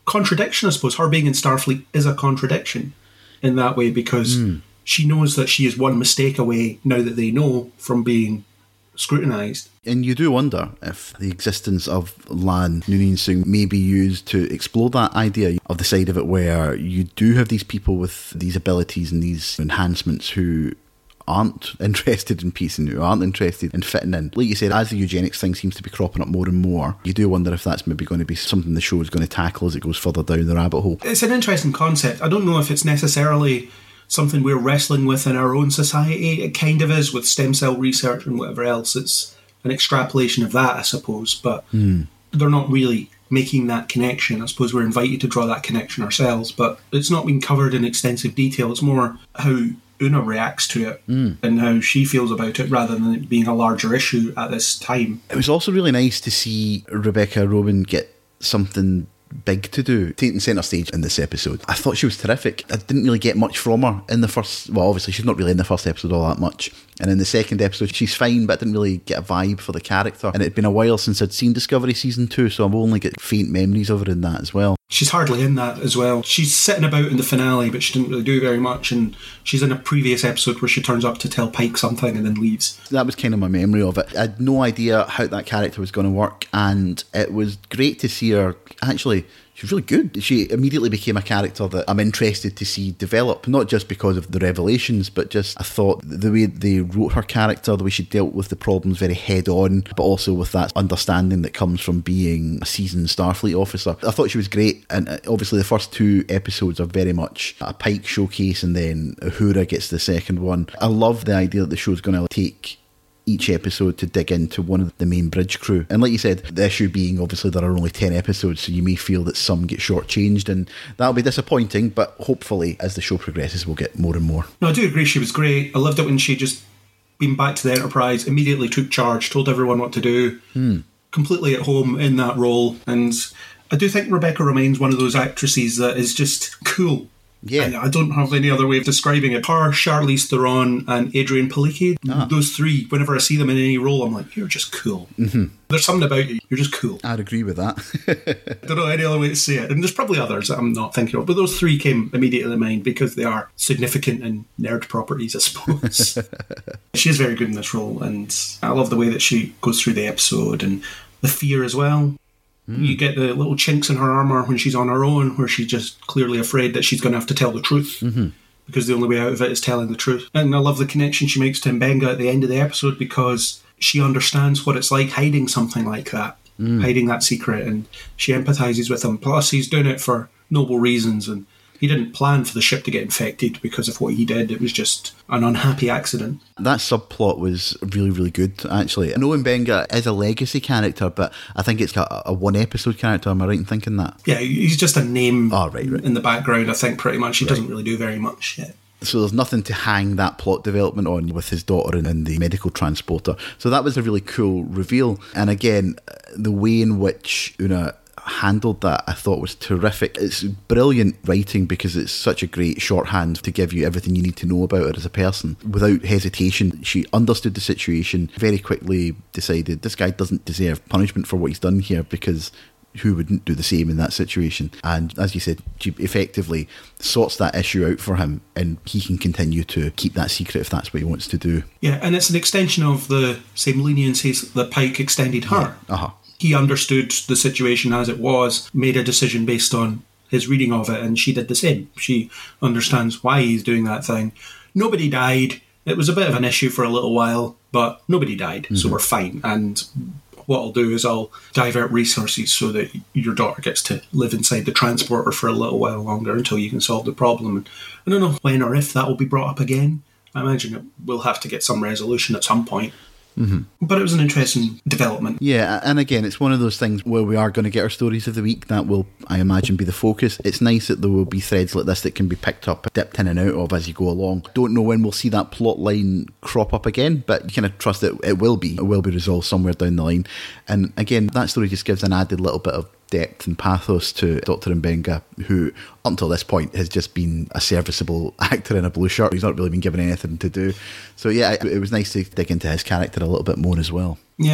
contradiction, I suppose. Her being in Starfleet is a contradiction in that way, because she knows that she is one mistake away, now that they know, from being scrutinised. And you do wonder if the existence of Lan Noonien Soong may be used to explore that idea of the side of it where you do have these people with these abilities and these enhancements who aren't interested in peace and who aren't interested in fitting in. Like you said, as the eugenics thing seems to be cropping up more and more, you do wonder if that's maybe going to be something the show is going to tackle as it goes further down the rabbit hole. It's an interesting concept. I don't know if it's necessarily something we're wrestling with in our own society. It kind of is with stem cell research and whatever else. It's an extrapolation of that, I suppose, but they're not really making that connection. I suppose we're invited to draw that connection ourselves, but it's not been covered in extensive detail. It's more how Una reacts to it and how she feels about it, rather than it being a larger issue at this time. It was also really nice to see Rebecca Roman get something big to do, taking centre stage in this episode. I thought she was terrific. I didn't really get much from her in the first, well, obviously she's not really in the first episode all that much, and in the second episode she's fine, but I didn't really get a vibe for the character, and it had been a while since I'd seen Discovery Season 2, so I've only got faint memories of her in that as well. She's hardly in that as well. She's sitting about in the finale, but she didn't really do very much, and she's in a previous episode where she turns up to tell Pike something and then leaves. That was kind of my memory of it. I had no idea how that character was going to work, and it was great to see her. Actually, she was really good. She immediately became a character that I'm interested to see develop, not just because of the revelations, but just I thought the way they wrote her character, the way she dealt with the problems very head on, but also with that understanding that comes from being a seasoned Starfleet officer. I thought she was great, and obviously the first two episodes are very much a Pike showcase, and then Uhura gets the second one. I love the idea that the show's going to take each episode to dig into one of the main bridge crew. And like you said, the issue being obviously there are only 10 episodes, so you may feel that some get shortchanged, and that'll be disappointing, but hopefully as the show progresses we'll get more and more. No, I do agree she was great. I loved it when she just been back to the Enterprise, immediately took charge, told everyone what to do, completely at home in that role. And I do think Rebecca remains one of those actresses that is just cool. Yeah. I don't have any other way of describing it. Her, Charlize Theron and Adrian Palicki, those three, whenever I see them in any role, I'm like, you're just cool. There's something about you. You're just cool. I'd agree with that. I don't know any other way to say it. And there's probably others that I'm not thinking of, but those three came immediately to mind because they are significant in nerd properties, I suppose. She is very good in this role, and I love the way that she goes through the episode and the fear as well. You get the little chinks in her armour when she's on her own, where she's just clearly afraid that she's going to have to tell the truth, because the only way out of it is telling the truth. And I love the connection she makes to Mbenga at the end of the episode, because she understands what it's like hiding something like that, hiding that secret, and she empathises with him. Plus, he's doing it for noble reasons, and he didn't plan for the ship to get infected because of what he did. It was just an unhappy accident. That subplot was really, really good, actually. I know Mbenga is a legacy character, but I think it's got a one-episode character. Am I right in thinking that? Yeah, he's just a name right. in the background, I think, pretty much. He doesn't really do very much yet. So there's nothing to hang that plot development on with his daughter in the medical transporter. So that was a really cool reveal. And again, the way in which Una handled that I thought was terrific. It's brilliant writing because it's such a great shorthand to give you everything you need to know about her as a person. Without hesitation, she understood the situation, very quickly decided this guy doesn't deserve punishment for what he's done here, because who wouldn't do the same in that situation? And as you said, she effectively sorts that issue out for him, and he can continue to keep that secret if that's what he wants to do. Yeah, and it's an extension of the same leniencies that Pike extended her. Yeah. He understood the situation as it was, made a decision based on his reading of it, and she did the same. She understands why he's doing that thing. Nobody died. It was a bit of an issue for a little while, but nobody died, so we're fine. And what I'll do is I'll divert resources so that your daughter gets to live inside the transporter for a little while longer until you can solve the problem. And I don't know when or if that will be brought up again. I imagine we'll have to get some resolution at some point. But it was an interesting development. Yeah, and again, it's one of those things where we are going to get our stories of the week. That will, I imagine, be the focus. It's nice that there will be threads like this that can be picked up, dipped in and out of as you go along. Don't know when we'll see that plot line crop up again, but you kind of trust that it will be resolved somewhere down the line. And again, that story just gives an added little bit of depth and pathos to Dr. Mbenga, who up until this point has just been a serviceable actor in a blue shirt. He's not really been given anything to do. So yeah, it was nice to dig into his character a little bit more as well. Yeah,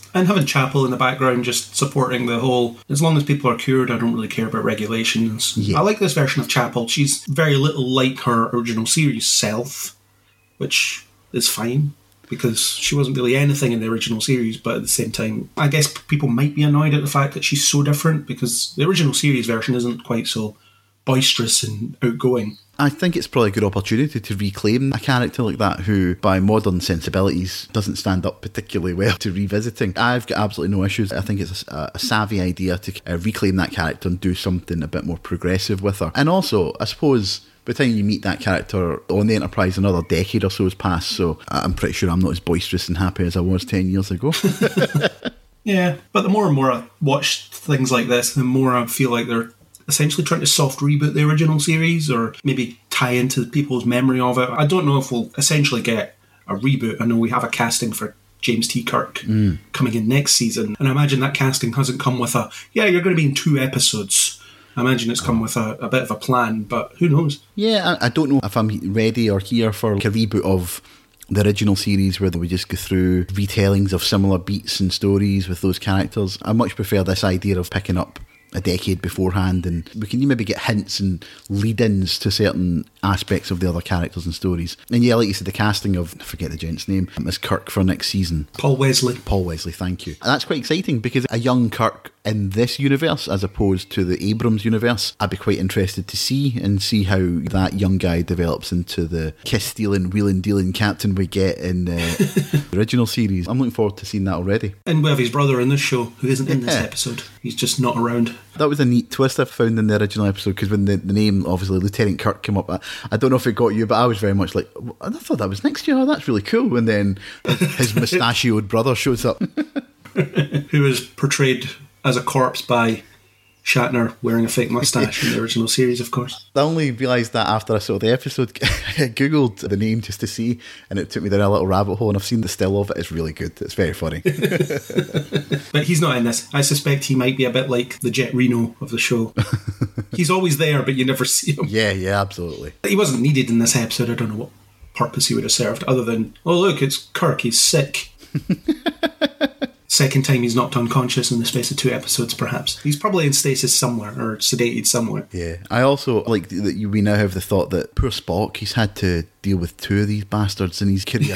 And having Chapel in the background just supporting the whole, as long as people are cured, I don't really care about regulations. Yeah. I like this version of Chapel. She's very little like her original series self, which is fine, because she wasn't really anything in the original series, but at the same time, I guess people might be annoyed at the fact that she's so different, because the original series version isn't quite so boisterous and outgoing. I think it's probably a good opportunity to reclaim a character like that who, by modern sensibilities, doesn't stand up particularly well to revisiting. I've got absolutely no issues. I think it's a savvy idea to reclaim that character and do something a bit more progressive with her. And also, I suppose, by the time you meet that character on the Enterprise, another decade or so has passed, so I'm pretty sure I'm not as boisterous and happy as I was 10 years ago. Yeah, but the more and more I watch things like this, the more I feel like they're essentially trying to soft reboot the original series, or maybe tie into people's memory of it. I don't know if we'll essentially get a reboot. I know we have a casting for James T. Kirk coming in next season, and I imagine that casting hasn't come with you're going to be in 2 episodes. I imagine it's come with a bit of a plan, but who knows? Yeah, I don't know if I'm ready or here for like a reboot of the original series where we just go through retellings of similar beats and stories with those characters. I much prefer this idea of picking up a decade beforehand, and we can maybe get hints and lead-ins to certain aspects of the other characters and stories. And yeah, like you said, the casting of, I forget the gent's name, as Kirk for next season. Paul Wesley, thank you. And that's quite exciting, because a young Kirk in this universe as opposed to the Abrams universe, I'd be quite interested to see how that young guy develops into the kiss-stealing, wheeling-dealing captain we get in the original series. I'm looking forward to seeing that already. And we have his brother in this show, who isn't in this episode. He's just not around. That was a neat twist I found in the original episode, because when the name, obviously, Lieutenant Kirk came up, I don't know if it got you, but I was very much like, I thought that was next year, oh, that's really cool. And then his mustachioed brother shows up. Who was portrayed as a corpse by Shatner wearing a fake mustache in the original series, of course. I only realised that after I saw the episode. I googled the name just to see, and it took me down a little rabbit hole, and I've seen the still of it. It's really good. It's very funny. But he's not in this. I suspect he might be a bit like the Jet Reno of the show. He's always there, but you never see him. Yeah, absolutely. He wasn't needed in this episode. I don't know what purpose he would have served, other than, oh look, it's Kirk, he's sick. Second time he's knocked unconscious in the space of 2 episodes, perhaps. He's probably in stasis somewhere, or sedated somewhere. Yeah. I also like that we now have the thought that poor Spock, he's had to deal with 2 of these bastards in his career.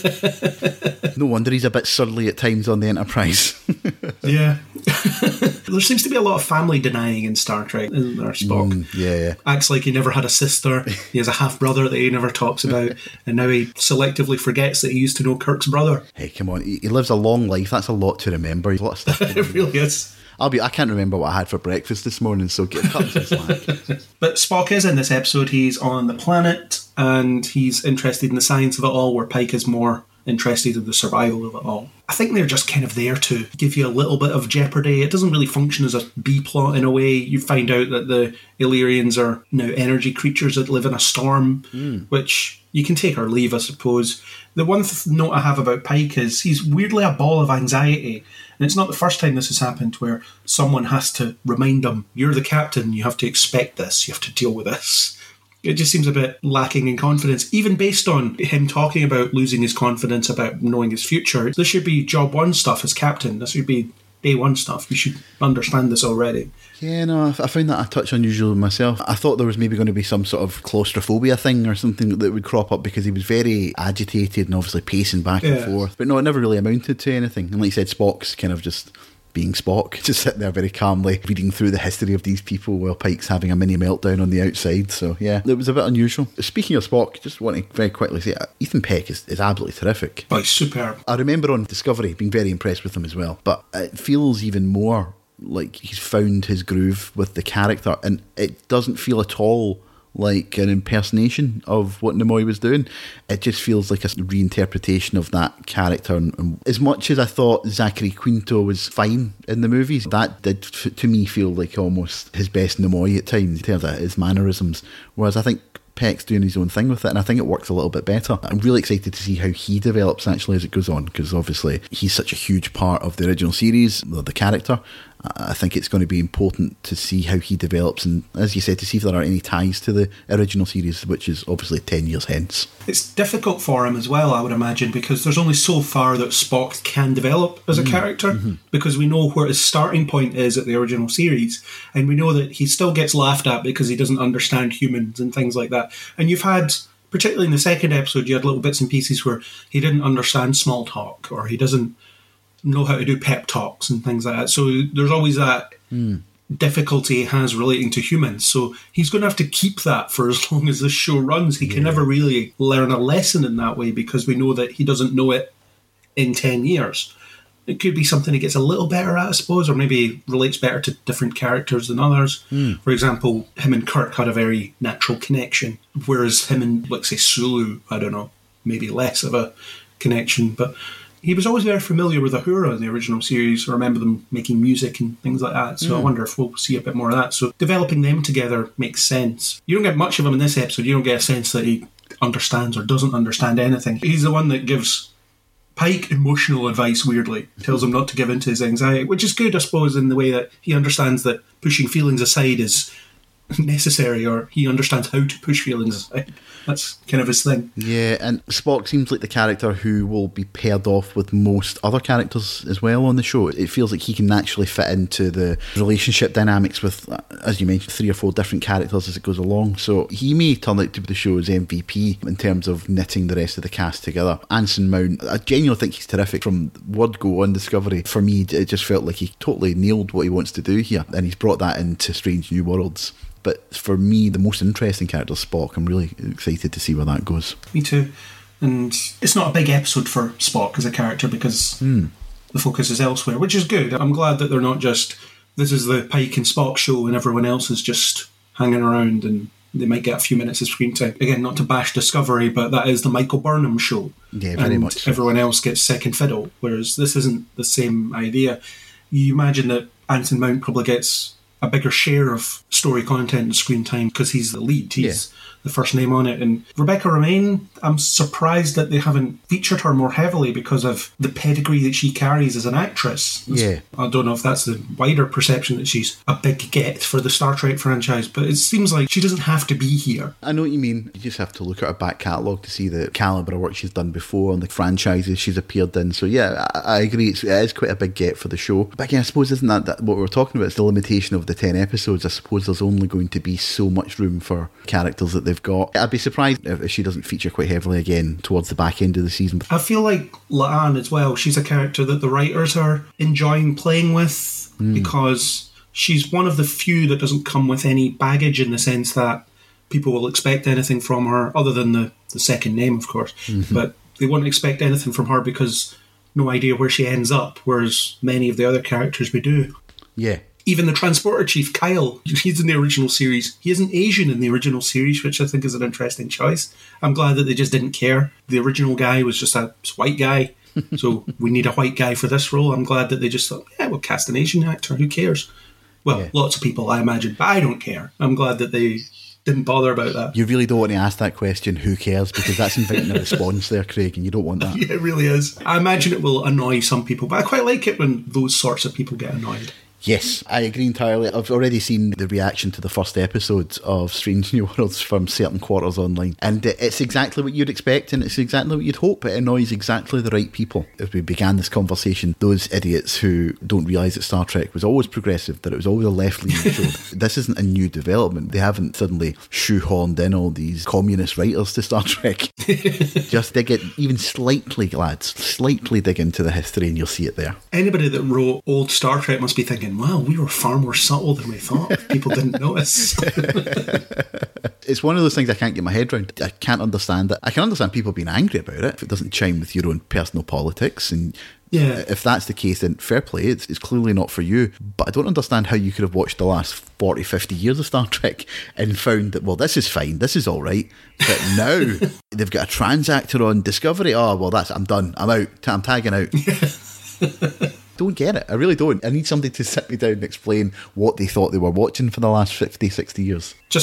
No wonder he's a bit surly at times on the Enterprise. Yeah. There seems to be a lot of family denying in Star Trek, isn't there, Spock? Yeah. Acts like he never had a sister, he has a half-brother that he never talks about, and now he selectively forgets that he used to know Kirk's brother. Hey, come on, he lives a long life, that's a lot to remember. He's a lot of stuff. It really is. I can't remember what I had for breakfast this morning, so get cut some slack. But Spock is in this episode. He's on the planet, and he's interested in the science of it all, where Pike is more interested in the survival of it all. I think they're just kind of there to give you a little bit of jeopardy. It doesn't really function as a B-plot in a way. You find out that the Illyrians are now energy creatures that live in a storm, which you can take or leave, I suppose. The one note I have about Pike is he's weirdly a ball of anxiety. And it's not the first time this has happened, where someone has to remind him, you're the captain, you have to expect this, you have to deal with this. It just seems a bit lacking in confidence, even based on him talking about losing his confidence about knowing his future. This should be job 1 stuff as captain. This should be day 1 stuff. You should understand this already. Yeah, no, I found that a touch unusual myself. I thought there was maybe going to be some sort of claustrophobia thing or something that would crop up, because he was very agitated and obviously pacing back and forth. But no, it never really amounted to anything. And like you said, Spock's kind of just being Spock, just sitting there very calmly reading through the history of these people while Pike's having a mini meltdown on the outside. So yeah, it was a bit unusual. Speaking of Spock, just want to very quickly say Ethan Peck is absolutely terrific. Oh, he's superb. I remember on Discovery being very impressed with him as well, but it feels even more like he's found his groove with the character, and it doesn't feel at all like an impersonation of what Nimoy was doing. It just feels like a reinterpretation of that character. And as much as I thought Zachary Quinto was fine in the movies, that did to me feel like almost his best Nimoy at times in terms of his mannerisms, whereas I think Peck's doing his own thing with it, and I think it works a little bit better. I'm really excited to see how he develops actually as it goes on, because obviously he's such a huge part of the original series, the character, I think it's going to be important to see how he develops, and as you said, to see if there are any ties to the original series, which is obviously 10 years hence. It's difficult for him as well, I would imagine, because there's only so far that Spock can develop as a character, because we know where his starting point is at the original series, and we know that he still gets laughed at because he doesn't understand humans and things like that. And you've had, particularly in the second episode, you had little bits and pieces where he didn't understand small talk, or he doesn't know how to do pep talks and things like that. So there's always that difficulty he has relating to humans. So he's going to have to keep that for as long as this show runs. He can never really learn a lesson in that way, because we know that he doesn't know it in 10 years. It could be something he gets a little better at, I suppose, or maybe relates better to different characters than others. For example, him and Kirk had a very natural connection, whereas him and, let's say, Sulu, I don't know, maybe less of a connection. But he was always very familiar with Uhura in the original series. I remember them making music and things like that. So I wonder if we'll see a bit more of that. So developing them together makes sense. You don't get much of him in this episode. You don't get a sense that he understands or doesn't understand anything. He's the one that gives Pike emotional advice, weirdly. Tells him not to give in to his anxiety, which is good, I suppose, in the way that he understands that pushing feelings aside is necessary, or he understands how to push feelings aside. That's kind of his thing. Yeah, and Spock seems like the character who will be paired off with most other characters as well on the show. It feels like he can naturally fit into the relationship dynamics with, as you mentioned, 3 or 4 different characters as it goes along. So he may turn out to be the show's MVP in terms of knitting the rest of the cast together. Anson Mount, I genuinely think he's terrific from word go on Discovery. For me, it just felt like he totally nailed what he wants to do here, and he's brought that into Strange New Worlds. But for me, the most interesting character is Spock. I'm really excited to see where that goes. Me too. And it's not a big episode for Spock as a character, because the focus is elsewhere, which is good. I'm glad that they're not just, this is the Pike and Spock show and everyone else is just hanging around and they might get a few minutes of screen time. Again, not to bash Discovery, but that is the Michael Burnham show. Yeah, very much so. Everyone else gets second fiddle, whereas this isn't the same idea. You imagine that Anson Mount probably gets a bigger share of story content and screen time because he's the lead. He's the first name on it. And Rebecca Romijn, I'm surprised that they haven't featured her more heavily because of the pedigree that she carries as an actress. Yeah. I don't know if that's the wider perception that she's a big get for the Star Trek franchise, but it seems like she doesn't have to be here. I know what you mean. You just have to look at her back catalogue to see the calibre of work she's done before and the franchises she's appeared in. So yeah, I agree. It is quite a big get for the show. But again, I suppose isn't that what we were talking about? It's the limitation of the 10 episodes. I suppose there's only going to be so much room for characters that they've got. I'd be surprised if she doesn't feature quite heavily again towards the back end of the season. I feel like La'an as well. She's a character that the writers are enjoying playing with because she's one of the few that doesn't come with any baggage, in the sense that people will expect anything from her, other than the second name, of course. But they won't expect anything from her because no idea where she ends up, whereas many of the other characters we do. Yeah. Even the transporter chief, Kyle, he's in the original series. He isn't Asian in the original series, which I think is an interesting choice. I'm glad that they just didn't care. The original guy was just a white guy, so we need a white guy for this role. I'm glad that they just thought, yeah, we'll cast an Asian actor. Who cares? Well, lots of people, I imagine, but I don't care. I'm glad that they didn't bother about that. You really don't want to ask that question, who cares? Because that's inviting a response there, Craig, and you don't want that. Yeah, it really is. I imagine it will annoy some people, but I quite like it when those sorts of people get annoyed. Yes, I agree entirely. I've already seen the reaction to the first episode of Strange New Worlds from certain quarters online, and it's exactly what you'd expect, and it's exactly what you'd hope. It annoys exactly the right people. As we began this conversation, those idiots who don't realise that Star Trek was always progressive, that it was always a left-leaning show. This isn't a new development. They haven't suddenly shoehorned in all these communist writers to Star Trek. Just dig it even slightly, lads. Slightly dig into the history and you'll see it there. Anybody that wrote old Star Trek must be thinking, wow, we were far more subtle than we thought. People didn't notice. It's one of those things I can't get my head around. I can't understand it. I can understand people being angry about it if it doesn't chime with your own personal politics. And if that's the case, then fair play. It's clearly not for you. But I don't understand how you could have watched the last 40, 50 years of Star Trek and found that, well, this is fine, this is all right. But now they've got a trans actor on Discovery. Oh, well, I'm done. I'm out. I'm tagging out. Don't get it. I really don't. I need somebody to sit me down and explain what they thought they were watching for the last 50, 60 years. Just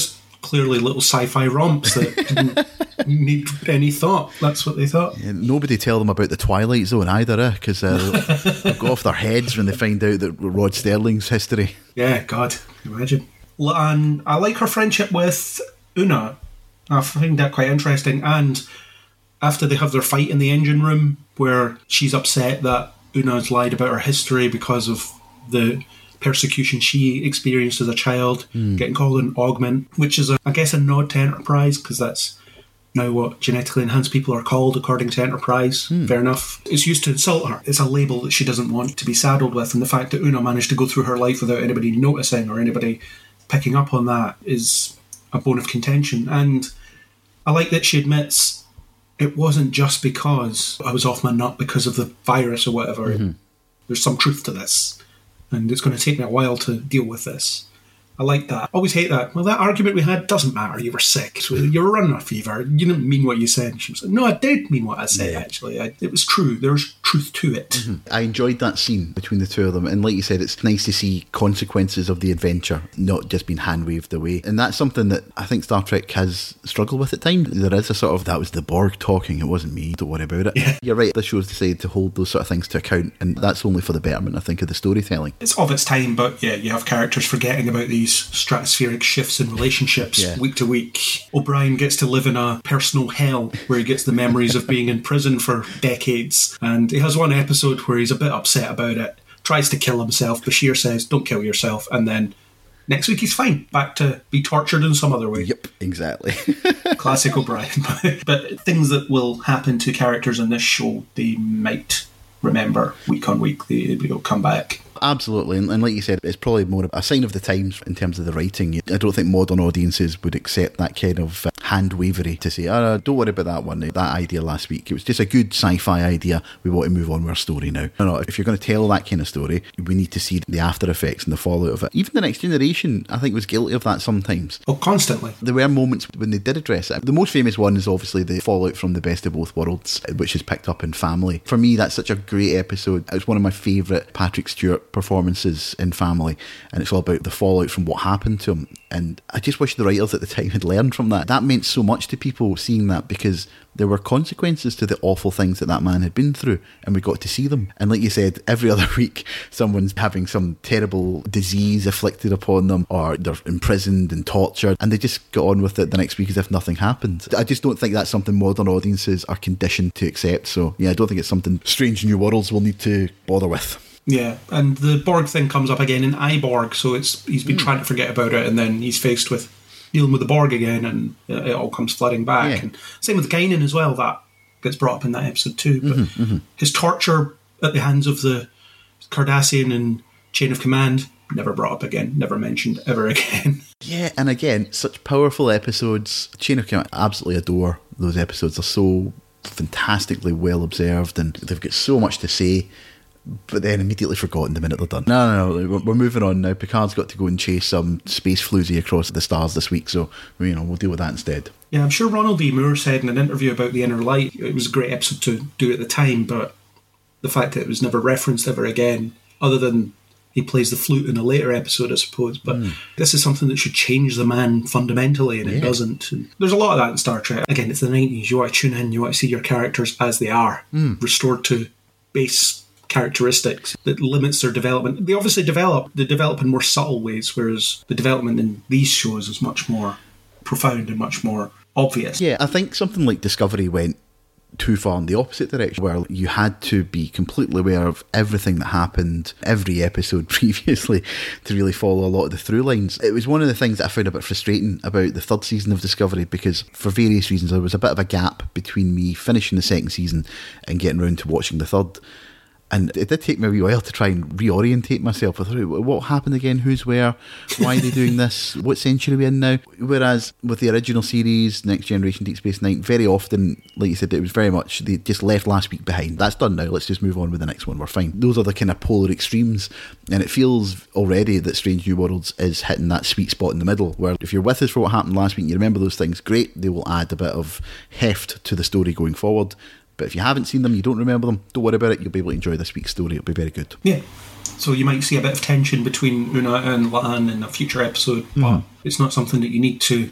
clearly little sci-fi romps that didn't need any thought. That's what they thought. Yeah, nobody tell them about the Twilight Zone either, because they'll go off their heads when they find out that Rod Sterling's history. Yeah, God, imagine. And I like her friendship with Una. I find that quite interesting. And after they have their fight in the engine room, where she's upset that Una's lied about her history because of the persecution she experienced as a child, getting called an augment, which is, I guess, a nod to Enterprise, because that's now what genetically enhanced people are called according to Enterprise. Fair enough. It's used to insult her. It's a label that she doesn't want to be saddled with, and the fact that Una managed to go through her life without anybody noticing or anybody picking up on that is a bone of contention. And I like that she admits it wasn't just because I was off my nut because of the virus or whatever. There's some truth to this, and it's going to take me a while to deal with this. I like that. I always hate that. Well, that argument we had doesn't matter. You were sick. So you were running a fever. You didn't mean what you said. She was like, no, I did mean what I said, actually. It was true. There's truth to it. I enjoyed that scene between the two of them. And like you said, it's nice to see consequences of the adventure, not just being hand-waved away. And that's something that I think Star Trek has struggled with at times. There is a sort of, that was the Borg talking, it wasn't me, don't worry about it. Yeah. You're right, the show's decided to hold those sort of things to account, and that's only for the betterment, I think, of the storytelling. It's of its time, but yeah, you have characters forgetting about these stratospheric shifts in relationships week to week. O'Brien gets to live in a personal hell where he gets the memories of being in prison for decades, and he has one episode where he's a bit upset about it, tries to kill himself. Bashir says, don't kill yourself, and then next week he's fine, back to be tortured in some other way. Yep, exactly. Classic O'Brien. But things that will happen to characters in this show, they might remember week on week. They'll come back. Absolutely, and like you said, it's probably more a sign of the times in terms of the writing. I don't think modern audiences would accept that kind of hand-wavery to say, oh, don't worry about that one, that idea last week. It was just a good sci-fi idea. We want to move on with our story now. No, if you're going to tell that kind of story, we need to see the after effects and the fallout of it. Even The Next Generation, I think, was guilty of that sometimes. Oh, constantly. There were moments when they did address it. The most famous one is obviously the fallout from The Best of Both Worlds, which is picked up in Family. For me, that's such a great episode. It was one of my favourite Patrick Stewart performances in Family, and it's all about the fallout from what happened to him. And I just wish the writers at the time had learned from that. That meant so much to people seeing that, because there were consequences to the awful things that man had been through, and we got to see them. And like you said, every other week someone's having some terrible disease afflicted upon them, or they're imprisoned and tortured, and they just go on with it the next week as if nothing happened. I just don't think that's something modern audiences are conditioned to accept. So yeah, I don't think it's something Strange New Worlds will need to bother with. Yeah, and the Borg thing comes up again in iBorg, so he's been trying to forget about it, and then he's faced with dealing with the Borg again, and it all comes flooding back. Yeah. And same with Guinan as well, that gets brought up in that episode too. But his torture at the hands of the Cardassian and Chain of Command, never brought up again, never mentioned ever again. Yeah, and again, such powerful episodes. Chain of Command, I absolutely adore those episodes. They're so fantastically well observed, and they've got so much to say, but then immediately forgotten the minute they're done. No, we're moving on now. Picard's got to go and chase some space floozy across the stars this week, so we'll deal with that instead. Yeah, I'm sure Ronald D. Moore said in an interview about The Inner Light, it was a great episode to do at the time, but the fact that it was never referenced ever again, other than he plays the flute in a later episode, I suppose, but this is something that should change the man fundamentally, and it doesn't. And there's a lot of that in Star Trek. Again, it's the 90s. You want to tune in, you want to see your characters as they are, restored to base characteristics that limits their development. They obviously develop in more subtle ways, whereas the development in these shows is much more profound and much more obvious. Yeah, I think something like Discovery went too far in the opposite direction, where you had to be completely aware of everything that happened every episode previously to really follow a lot of the through lines. It was one of the things that I found a bit frustrating about the third season of Discovery, because for various reasons there was a bit of a gap between me finishing the second season and getting around to watching the third. And it did take me a wee while to try and reorientate myself with what happened again, who's where, why are they doing this, what century are we in now. Whereas with the original series, Next Generation, Deep Space Nine, very often, like you said, it was very much, they just left last week behind. That's done now, let's just move on with the next one, we're fine. Those are the kind of polar extremes, and it feels already that Strange New Worlds is hitting that sweet spot in the middle, where if you're with us for what happened last week and you remember those things, great, they will add a bit of heft to the story going forward. But if you haven't seen them, you don't remember them, don't worry about it, you'll be able to enjoy this week's story, it'll be very good. Yeah, so you might see a bit of tension between Una and La'an in a future episode, but it's not something that you need to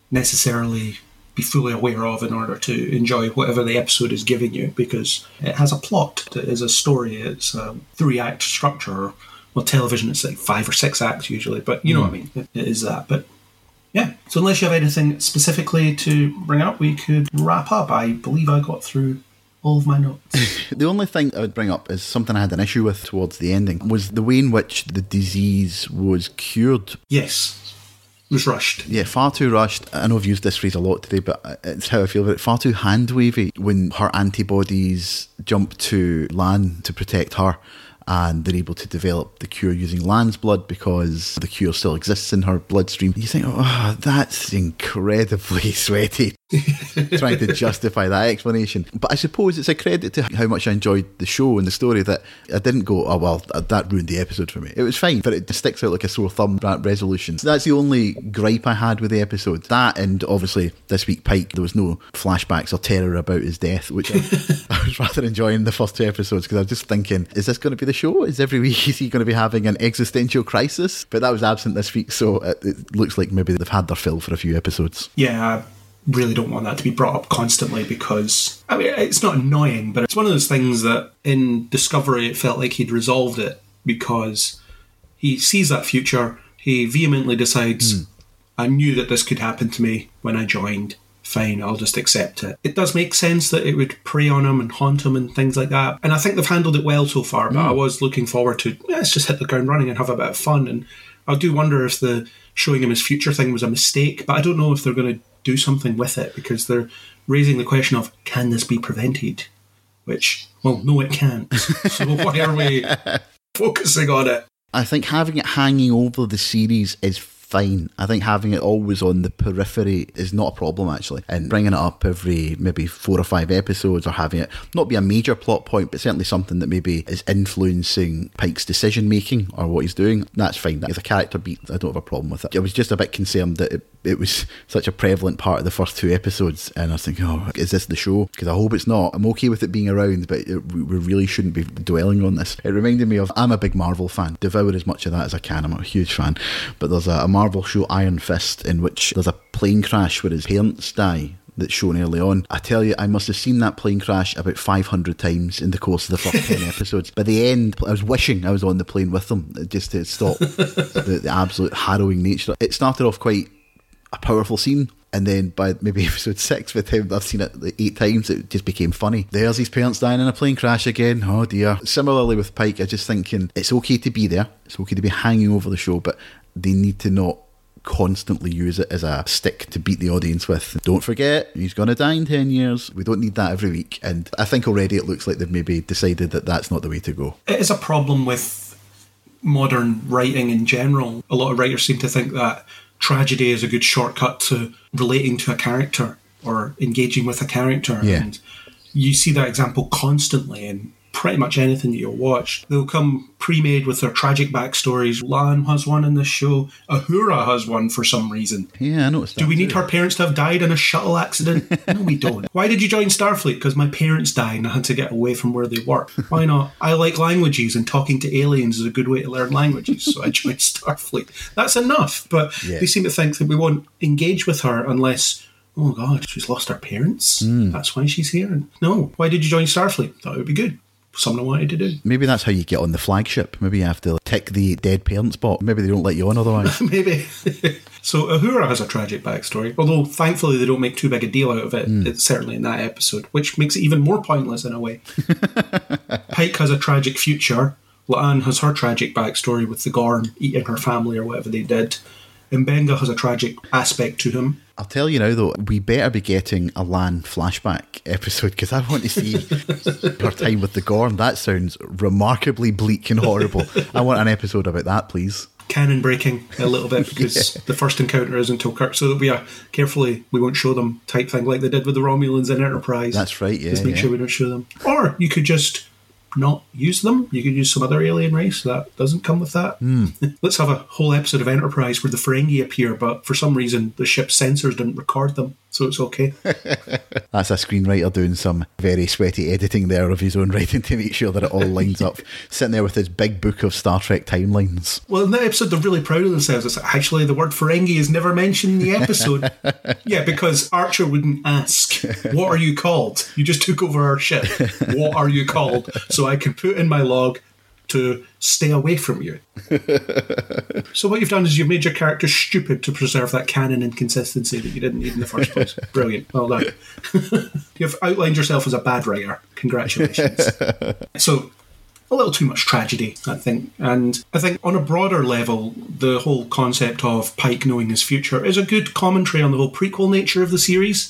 necessarily be fully aware of in order to enjoy whatever the episode is giving you, because it has a plot, it is a story, it's a 3-act structure. Well, television, it's like 5 or 6 acts usually, but you know what I mean, it is that. But yeah, so unless you have anything specifically to bring up, we could wrap up. I believe I got through all of my notes. The only thing I would bring up is something I had an issue with towards the ending, was the way in which the disease was cured. Yes, it was rushed. Yeah, far too rushed. I know I've used this phrase a lot today, but it's how I feel about it. Far too hand-wavy when her antibodies jump to Lan to protect her, and they're able to develop the cure using Lan's blood because the cure still exists in her bloodstream. You think, oh, that's incredibly sweaty. Trying to justify that explanation. But I suppose it's a credit to how much I enjoyed the show and the story that I didn't go, oh well, that ruined the episode for me. It was fine, but it sticks out like a sore thumb at resolution. So that's the only gripe I had with the episode. That, and obviously this week Pike, there was no flashbacks or terror about his death, which I was rather enjoying the first 2 episodes, because I was just thinking, is this going to be the show? Is every week is he going to be having an existential crisis? But that was absent this week, so it looks like maybe they've had their fill for a few episodes. Yeah, really don't want that to be brought up constantly, because I mean, it's not annoying, but it's one of those things that in Discovery it felt like he'd resolved it, because he sees that future, he vehemently decides, I knew that this could happen to me when I joined, fine, I'll just accept it. It does make sense that it would prey on him and haunt him and things like that, and I think they've handled it well so far, but I was looking forward to, let's just hit the ground running and have a bit of fun. And I do wonder if the showing him his future thing was a mistake, but I don't know if they're going to do something with it, because they're raising the question of, can this be prevented? Which, well, no, it can't. So why are we focusing on it? I think having it hanging over the series is fine. I think having it always on the periphery is not a problem, actually. And bringing it up every maybe 4 or 5 episodes, or having it not be a major plot point, but certainly something that maybe is influencing Pike's decision making or what he's doing, that's fine. As a character beat, I don't have a problem with it. I was just a bit concerned that it was such a prevalent part of the first 2 episodes, and I was thinking, oh, is this the show? Because I hope it's not. I'm okay with it being around, but we really shouldn't be dwelling on this. It reminded me of, I'm a big Marvel fan, devour as much of that as I can, I'm a huge fan, but there's a Marvel show, Iron Fist, in which there's a plane crash where his parents die, that's shown early on. I tell you, I must have seen that plane crash about 500 times in the course of the first 10 episodes. By the end, I was wishing I was on the plane with them, just to stop the absolute harrowing nature. It started off quite a powerful scene, and then by maybe episode 6, by the time I've seen it 8 times, it just became funny. There's his parents dying in a plane crash again, oh dear. Similarly with Pike, I just thinking, it's okay to be there, it's okay to be hanging over the show, but they need to not constantly use it as a stick to beat the audience with. Don't forget, he's going to die in 10 years. We don't need that every week. And I think already it looks like they've maybe decided that that's not the way to go. It is a problem with modern writing in general. A lot of writers seem to think that tragedy is a good shortcut to relating to a character or engaging with a character. Yeah. And you see that example constantly in pretty much anything that you'll watch. They'll come pre-made with their tragic backstories. Lan has one in this show. Uhura has one for some reason. Yeah, I noticed that. Do we need her parents to have died in a shuttle accident? No, we don't. Why did you join Starfleet? Because my parents died and I had to get away from where they work. Why not? I like languages, and talking to aliens is a good way to learn languages, so I joined Starfleet. That's enough. But they seem to think that we won't engage with her unless, oh God, she's lost her parents? That's why she's here? No. Why did you join Starfleet? Thought it would be good. Something I wanted to do. Maybe that's how you get on the flagship. Maybe you have to tick the dead parent spot. Maybe they don't let you on otherwise. Maybe. So Uhura has a tragic backstory, although thankfully they don't make too big a deal out of it. It's certainly in that episode, which makes it even more pointless in a way. Pike has a tragic future. La'an has her tragic backstory with the Gorn eating her family or whatever they did. Mbenga has a tragic aspect to him. I'll tell you now, though, we better be getting a Lan flashback episode, because I want to see her time with the Gorn. That sounds remarkably bleak and horrible. I want an episode about that, please. Canon breaking a little bit, because the first encounter is until Kirk, so that we are carefully, we won't show them type thing like they did with the Romulans in Enterprise. That's right, yeah. Just make sure we don't show them. Or you could just not use them. You could use some other alien race that doesn't come with that. Let's have a whole episode of Enterprise where the Ferengi appear, but for some reason the ship's sensors didn't record them. so it's okay. That's a screenwriter doing some very sweaty editing there of his own writing to make sure that it all lines up. Sitting there with his big book of Star Trek timelines. Well, in that episode, they're really proud of themselves. It's like, actually, the word Ferengi is never mentioned in the episode. Yeah, because Archer wouldn't ask, what are you called? You just took over our ship. What are you called? So I can put in my log to stay away from you. So what you've done is you've made your character stupid to preserve that canon inconsistency that you didn't need in the first place. Brilliant. Well done. You've outlined yourself as a bad writer. Congratulations. So, a little too much tragedy, I think. And I think on a broader level, the whole concept of Pike knowing his future is a good commentary on the whole prequel nature of the series,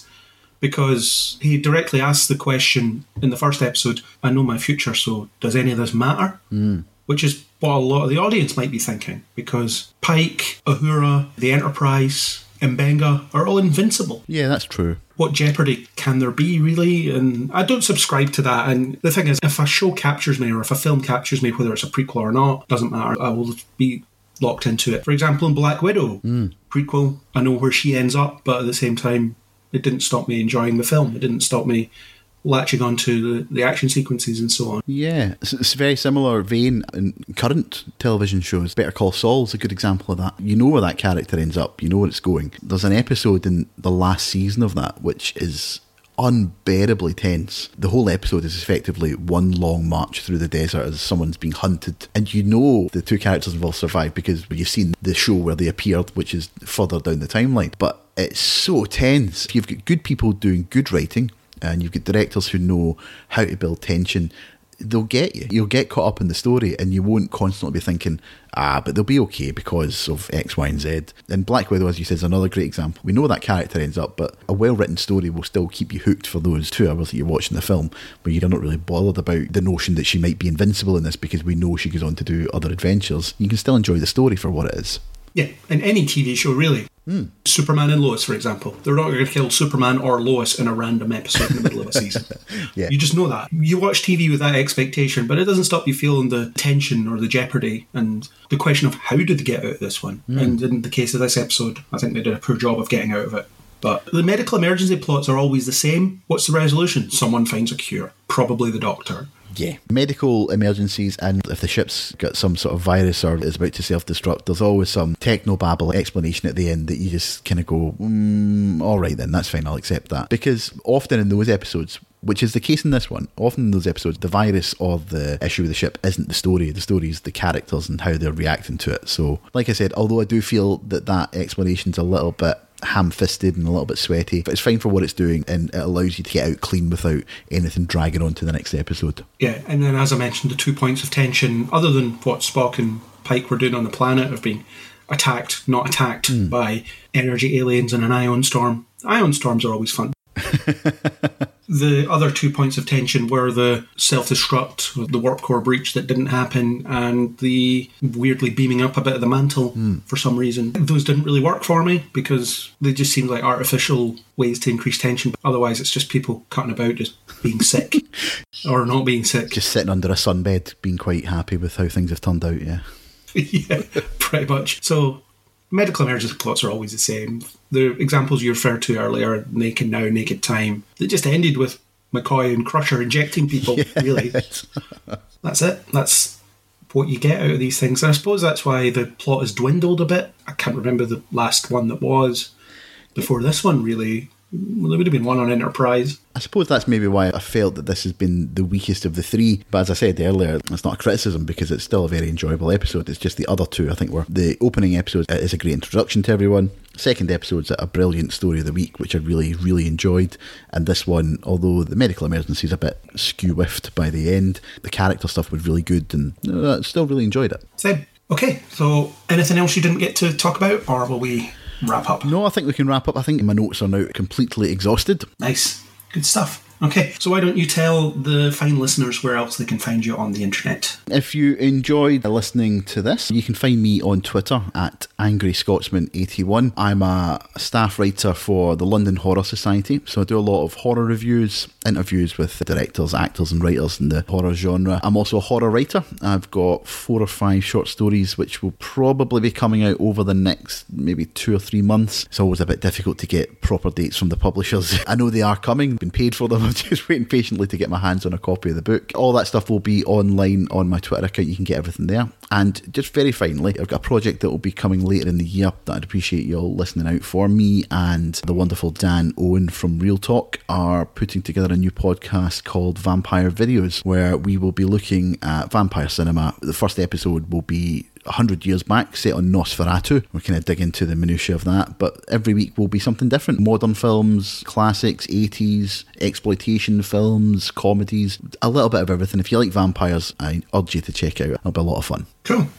because he directly asks the question in the first episode, I know my future, so does any of this matter? Which is what a lot of the audience might be thinking, because Pike, Uhura, the Enterprise, Mbenga are all invincible. Yeah, that's true. What jeopardy can there be, really? And I don't subscribe to that. And the thing is, if a show captures me or if a film captures me, whether it's a prequel or not, doesn't matter. I will be locked into it. For example, in Black Widow, prequel, I know where she ends up, but at the same time, it didn't stop me enjoying the film. It didn't stop me latching onto the action sequences and so on. Yeah, it's a very similar vein in current television shows. Better Call Saul is a good example of that. You know where that character ends up. You know where it's going. There's an episode in the last season of that which is unbearably tense. The whole episode is effectively one long march through the desert as someone's being hunted, and you know the two characters involved survive because you've seen the show where they appeared, which is further down the timeline. But it's so tense. You've got good people doing good writing, and you've got directors who know how to build tension. They'll get you. You'll get caught up in the story and you won't constantly be thinking, but they'll be okay because of X, Y and Z. And Black Widow, as you said, is another great example. We know where that character ends up, but a well-written story will still keep you hooked for those 2 hours that you're watching the film, where you're not really bothered about the notion that she might be invincible in this because we know she goes on to do other adventures. You can still enjoy the story for what it is. Yeah, in any TV show, really. Superman and Lois, for example. They're not going to kill Superman or Lois in a random episode in the middle of a season. Yeah. You just know that. You watch TV with that expectation, but it doesn't stop you feeling the tension or the jeopardy and the question of how did they get out of this one. And in the case of this episode, I think they did a poor job of getting out of it. But the medical emergency plots are always the same. What's the resolution? Someone finds a cure. Probably the doctor. Yeah. Medical emergencies, and if the ship's got some sort of virus or is about to self-destruct, there's always some technobabble explanation at the end that you just kind of go, all right then, that's fine, I'll accept that. Because often in those episodes, which is the case in this one, often in those episodes, the virus or the issue with the ship isn't the story. The story is the characters and how they're reacting to it. So, like I said, although I do feel that explanation's a little bit ham-fisted and a little bit sweaty, but it's fine for what it's doing, and it allows you to get out clean without anything dragging on to the next episode. Yeah, and then as I mentioned, the 2 points of tension, other than what Spock and Pike were doing on the planet of being attacked, not attacked by energy aliens in an ion storm. Ion storms are always fun. The other 2 points of tension were the self-destruct, the warp core breach that didn't happen, and the weirdly beaming up a bit of the mantle for some reason. Those didn't really work for me because they just seemed like artificial ways to increase tension. Otherwise, it's just people cutting about just being sick or not being sick. Just sitting under a sunbed, being quite happy with how things have turned out, yeah. Yeah, pretty much. So, medical emergency plots are always the same. The examples you referred to earlier, Naked Now, Naked Time, they just ended with McCoy and Crusher injecting people, really. That's it. That's what you get out of these things. And I suppose that's why the plot has dwindled a bit. I can't remember the last one that was before this one, really. Well, there would have been one on Enterprise. I suppose that's maybe why I felt that this has been the weakest of the 3. But as I said earlier, it's not a criticism because it's still a very enjoyable episode. It's just the other 2, I think, were the opening episode is a great introduction to everyone. Second episode's a brilliant story of the week, which I really, really enjoyed. And this one, although the medical emergency is a bit skew-whiffed by the end, the character stuff was really good and I still really enjoyed it. Same. Okay, so anything else you didn't get to talk about, or will we wrap up? No, I think we can wrap up. I think my notes are now completely exhausted. Nice. Good stuff. Okay, so why don't you tell the fine listeners where else they can find you on the internet? If you enjoyed listening to this, you can find me on Twitter at AngryScotsman81. I'm a staff writer for the London Horror Society, so I do a lot of horror reviews, interviews with directors, actors and writers in the horror genre. I'm also a horror writer. I've got 4 or 5 short stories which will probably be coming out over the next maybe 2 or 3 months. It's always a bit difficult to get proper dates from the publishers. I know they are coming, been paid for them. I'm just waiting patiently to get my hands on a copy of the book. All that stuff will be online on my Twitter account. You can get everything there. And just very finally, I've got a project that will be coming later in the year that I'd appreciate you all listening out for. Me and the wonderful Dan Owen from Real Talk are putting together a new podcast called Vampire Videos, where we will be looking at vampire cinema. The first episode will be 100 years back, set on Nosferatu. We're kind of dig into the minutiae of that, but every week will be something different. Modern films, classics, 80s, exploitation films, comedies, a little bit of everything. If you like vampires, I urge you to check it out. It'll be a lot of fun. Cool.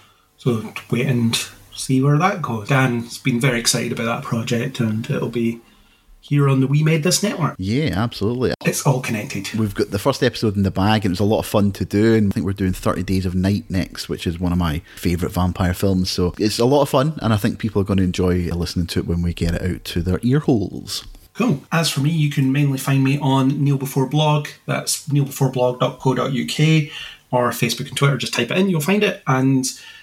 So wait and see where that goes. Dan's been very excited about that project, and it'll be here on the We Made This network. Yeah, absolutely. It's all connected. We've got the first episode in the bag, and it was a lot of fun to do, and I think we're doing 30 Days of Night next, which is one of my favourite vampire films, so it's a lot of fun, and I think people are going to enjoy listening to it when we get it out to their ear holes. Cool. As for me, you can mainly find me on Neil Before Blog. That's neilbeforeblog.co.uk, or Facebook and Twitter. Just type it in, you'll find it, and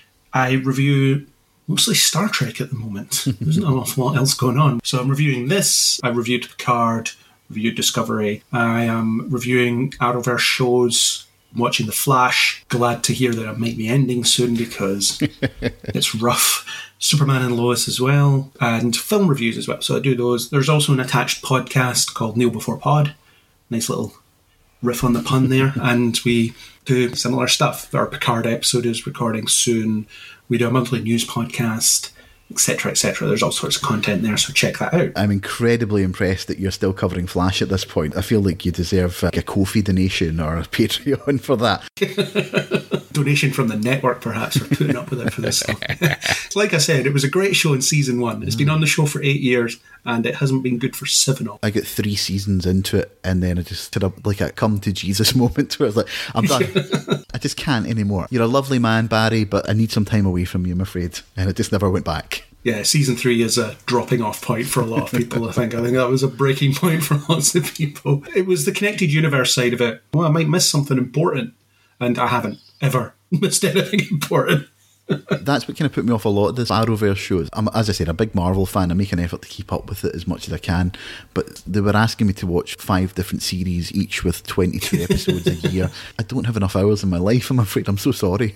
I review mostly Star Trek at the moment. There's not an awful lot else going on. So I'm reviewing this. I reviewed Picard, reviewed Discovery. I am reviewing Arrowverse shows, watching The Flash. Glad to hear that it might be ending soon because it's rough. Superman and Lois as well, and film reviews as well. So I do those. There's also an attached podcast called Neil Before Pod. Nice little riff on the pun there. And we do similar stuff. Our Picard episode is recording soon. We do a monthly news podcast, etc., etc. There's all sorts of content there, so check that out. I'm incredibly impressed that you're still covering Flash at this point. I feel like you deserve like a Ko-fi donation or a Patreon for that. Donation from the network, perhaps, for putting up with it for this stuff. Like I said, it was a great show in season 1. It's been on the show for 8 years, and it hasn't been good for 7 of them. I got 3 seasons into it, and then I just had a come to Jesus moment where I was like, I'm done. I just can't anymore. You're a lovely man, Barry, but I need some time away from you, I'm afraid. And I just never went back. Yeah, season 3 is a dropping off point for a lot of people, I think that was a breaking point for lots of people. It was the connected universe side of it. Well, I might miss something important, and I haven't ever missed anything important. That's what kind of put me off a lot of the Arrowverse shows. I'm, as I said, a big Marvel fan. I make an effort to keep up with it as much as I can, but they were asking me to watch 5 different series, each with 22 episodes a year. I don't have enough hours in my life, I'm afraid. I'm so sorry.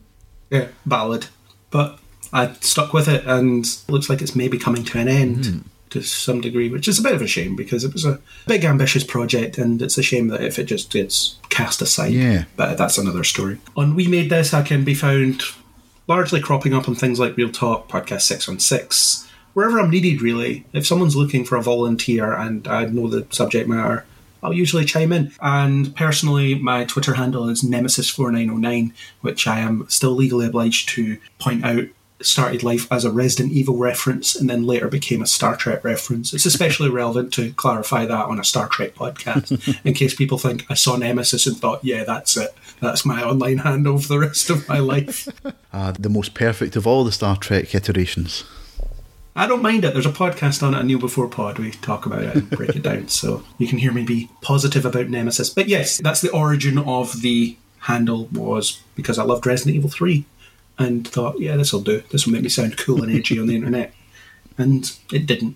Yeah, valid. But I stuck with it, and it looks like it's maybe coming to an end to some degree, which is a bit of a shame because it was a big, ambitious project, and it's a shame that if it just gets cast aside. Yeah. But that's another story. On We Made This, I can be found largely cropping up on things like Real Talk, Podcast 616, wherever I'm needed, really. If someone's looking for a volunteer and I know the subject matter, I'll usually chime in. And personally, my Twitter handle is Nemesis4909, which I am still legally obliged to point out started life as a Resident Evil reference and then later became a Star Trek reference. It's especially relevant to clarify that on a Star Trek podcast, in case people think I saw Nemesis and thought, yeah, that's it. That's my online handle for the rest of my life. The most perfect of all the Star Trek iterations. I don't mind it. There's a podcast on it, a Neil Before Pod. We talk about it and break it down, so you can hear me be positive about Nemesis. But yes, that's the origin of the handle, was because I loved Resident Evil 3 and thought, yeah, this will do. This will make me sound cool and edgy on the internet. And it didn't.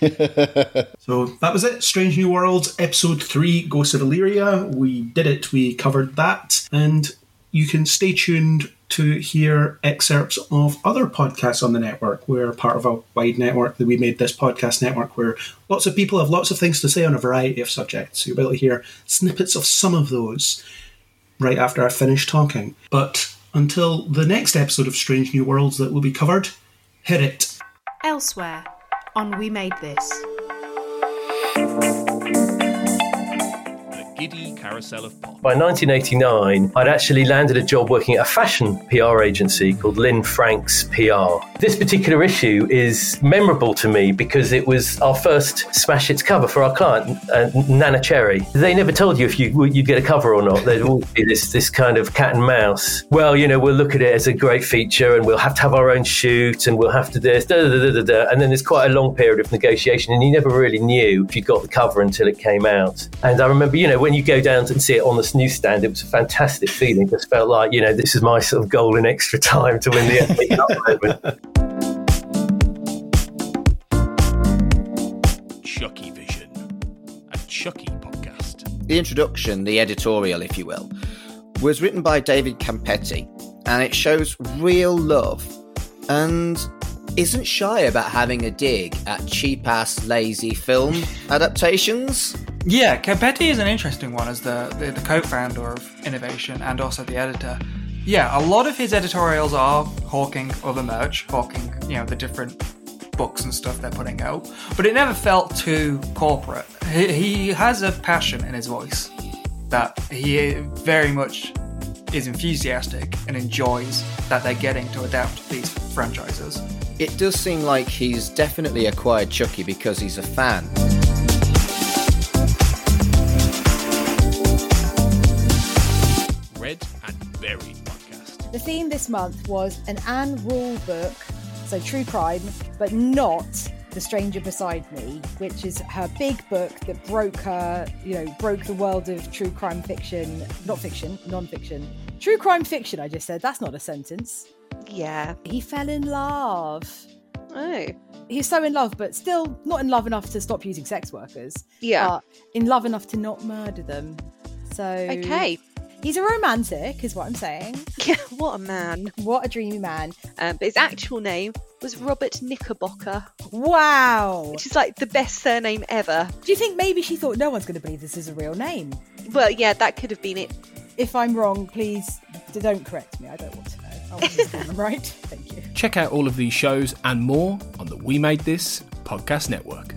So that was it. Strange New Worlds, Episode 3, Ghosts of Illyria. We did it. We covered that. And you can stay tuned to hear excerpts of other podcasts on the network. We're part of a wide network that We Made This podcast network, where lots of people have lots of things to say on a variety of subjects. You'll be able to hear snippets of some of those right after I finish talking. But until the next episode of Strange New Worlds that will be covered, hit it. Elsewhere on We Made This. The Giddy carousel of pop. By 1989, I'd actually landed a job working at a fashion PR agency called Lynn Franks PR. This particular issue is memorable to me because it was our first smash hits cover for our client, Nana Cherry. They never told you if you get a cover or not. There'd always be this kind of cat and mouse. Well, we'll look at it as a great feature and we'll have to have our own shoot and we'll have to do this, and then there's quite a long period of negotiation and you never really knew if you got the cover until it came out. And I remember, when you go down and see it on the newsstand, it was a fantastic feeling. It just felt like, this is my sort of golden extra time to win the FA Cup moment. Chucky Vision, a Chucky podcast. The introduction, the editorial, if you will, was written by David Campetti, and it shows real love and isn't shy about having a dig at cheap-ass, lazy film adaptations. Yeah, Campetti is an interesting one as the co-founder of Innovation and also the editor. Yeah, a lot of his editorials are hawking other merch, hawking, the different books and stuff they're putting out, but it never felt too corporate. He has a passion in his voice that he very much is enthusiastic and enjoys that they're getting to adapt these franchises. It does seem like he's definitely acquired Chucky because he's a fan. Read and Buried podcast. The theme this month was an Anne Rule book, so true crime, but not The Stranger Beside Me, which is her big book that broke the world of true crime fiction, non-fiction. True crime fiction, I just said. That's not a sentence. Yeah. He fell in love. Oh. He's so in love, but still not in love enough to stop using sex workers. Yeah. But in love enough to not murder them. So... Okay. He's a romantic, is what I'm saying. Yeah, what a man. What a dreamy man. But his actual name was Robert Knickerbocker. Wow. Which is like the best surname ever. Do you think maybe she thought no one's going to believe this is a real name? Well, yeah, that could have been it. If I'm wrong, please don't correct me. I don't want to know. I want to get them right. Thank you. Check out all of these shows and more on the We Made This podcast network.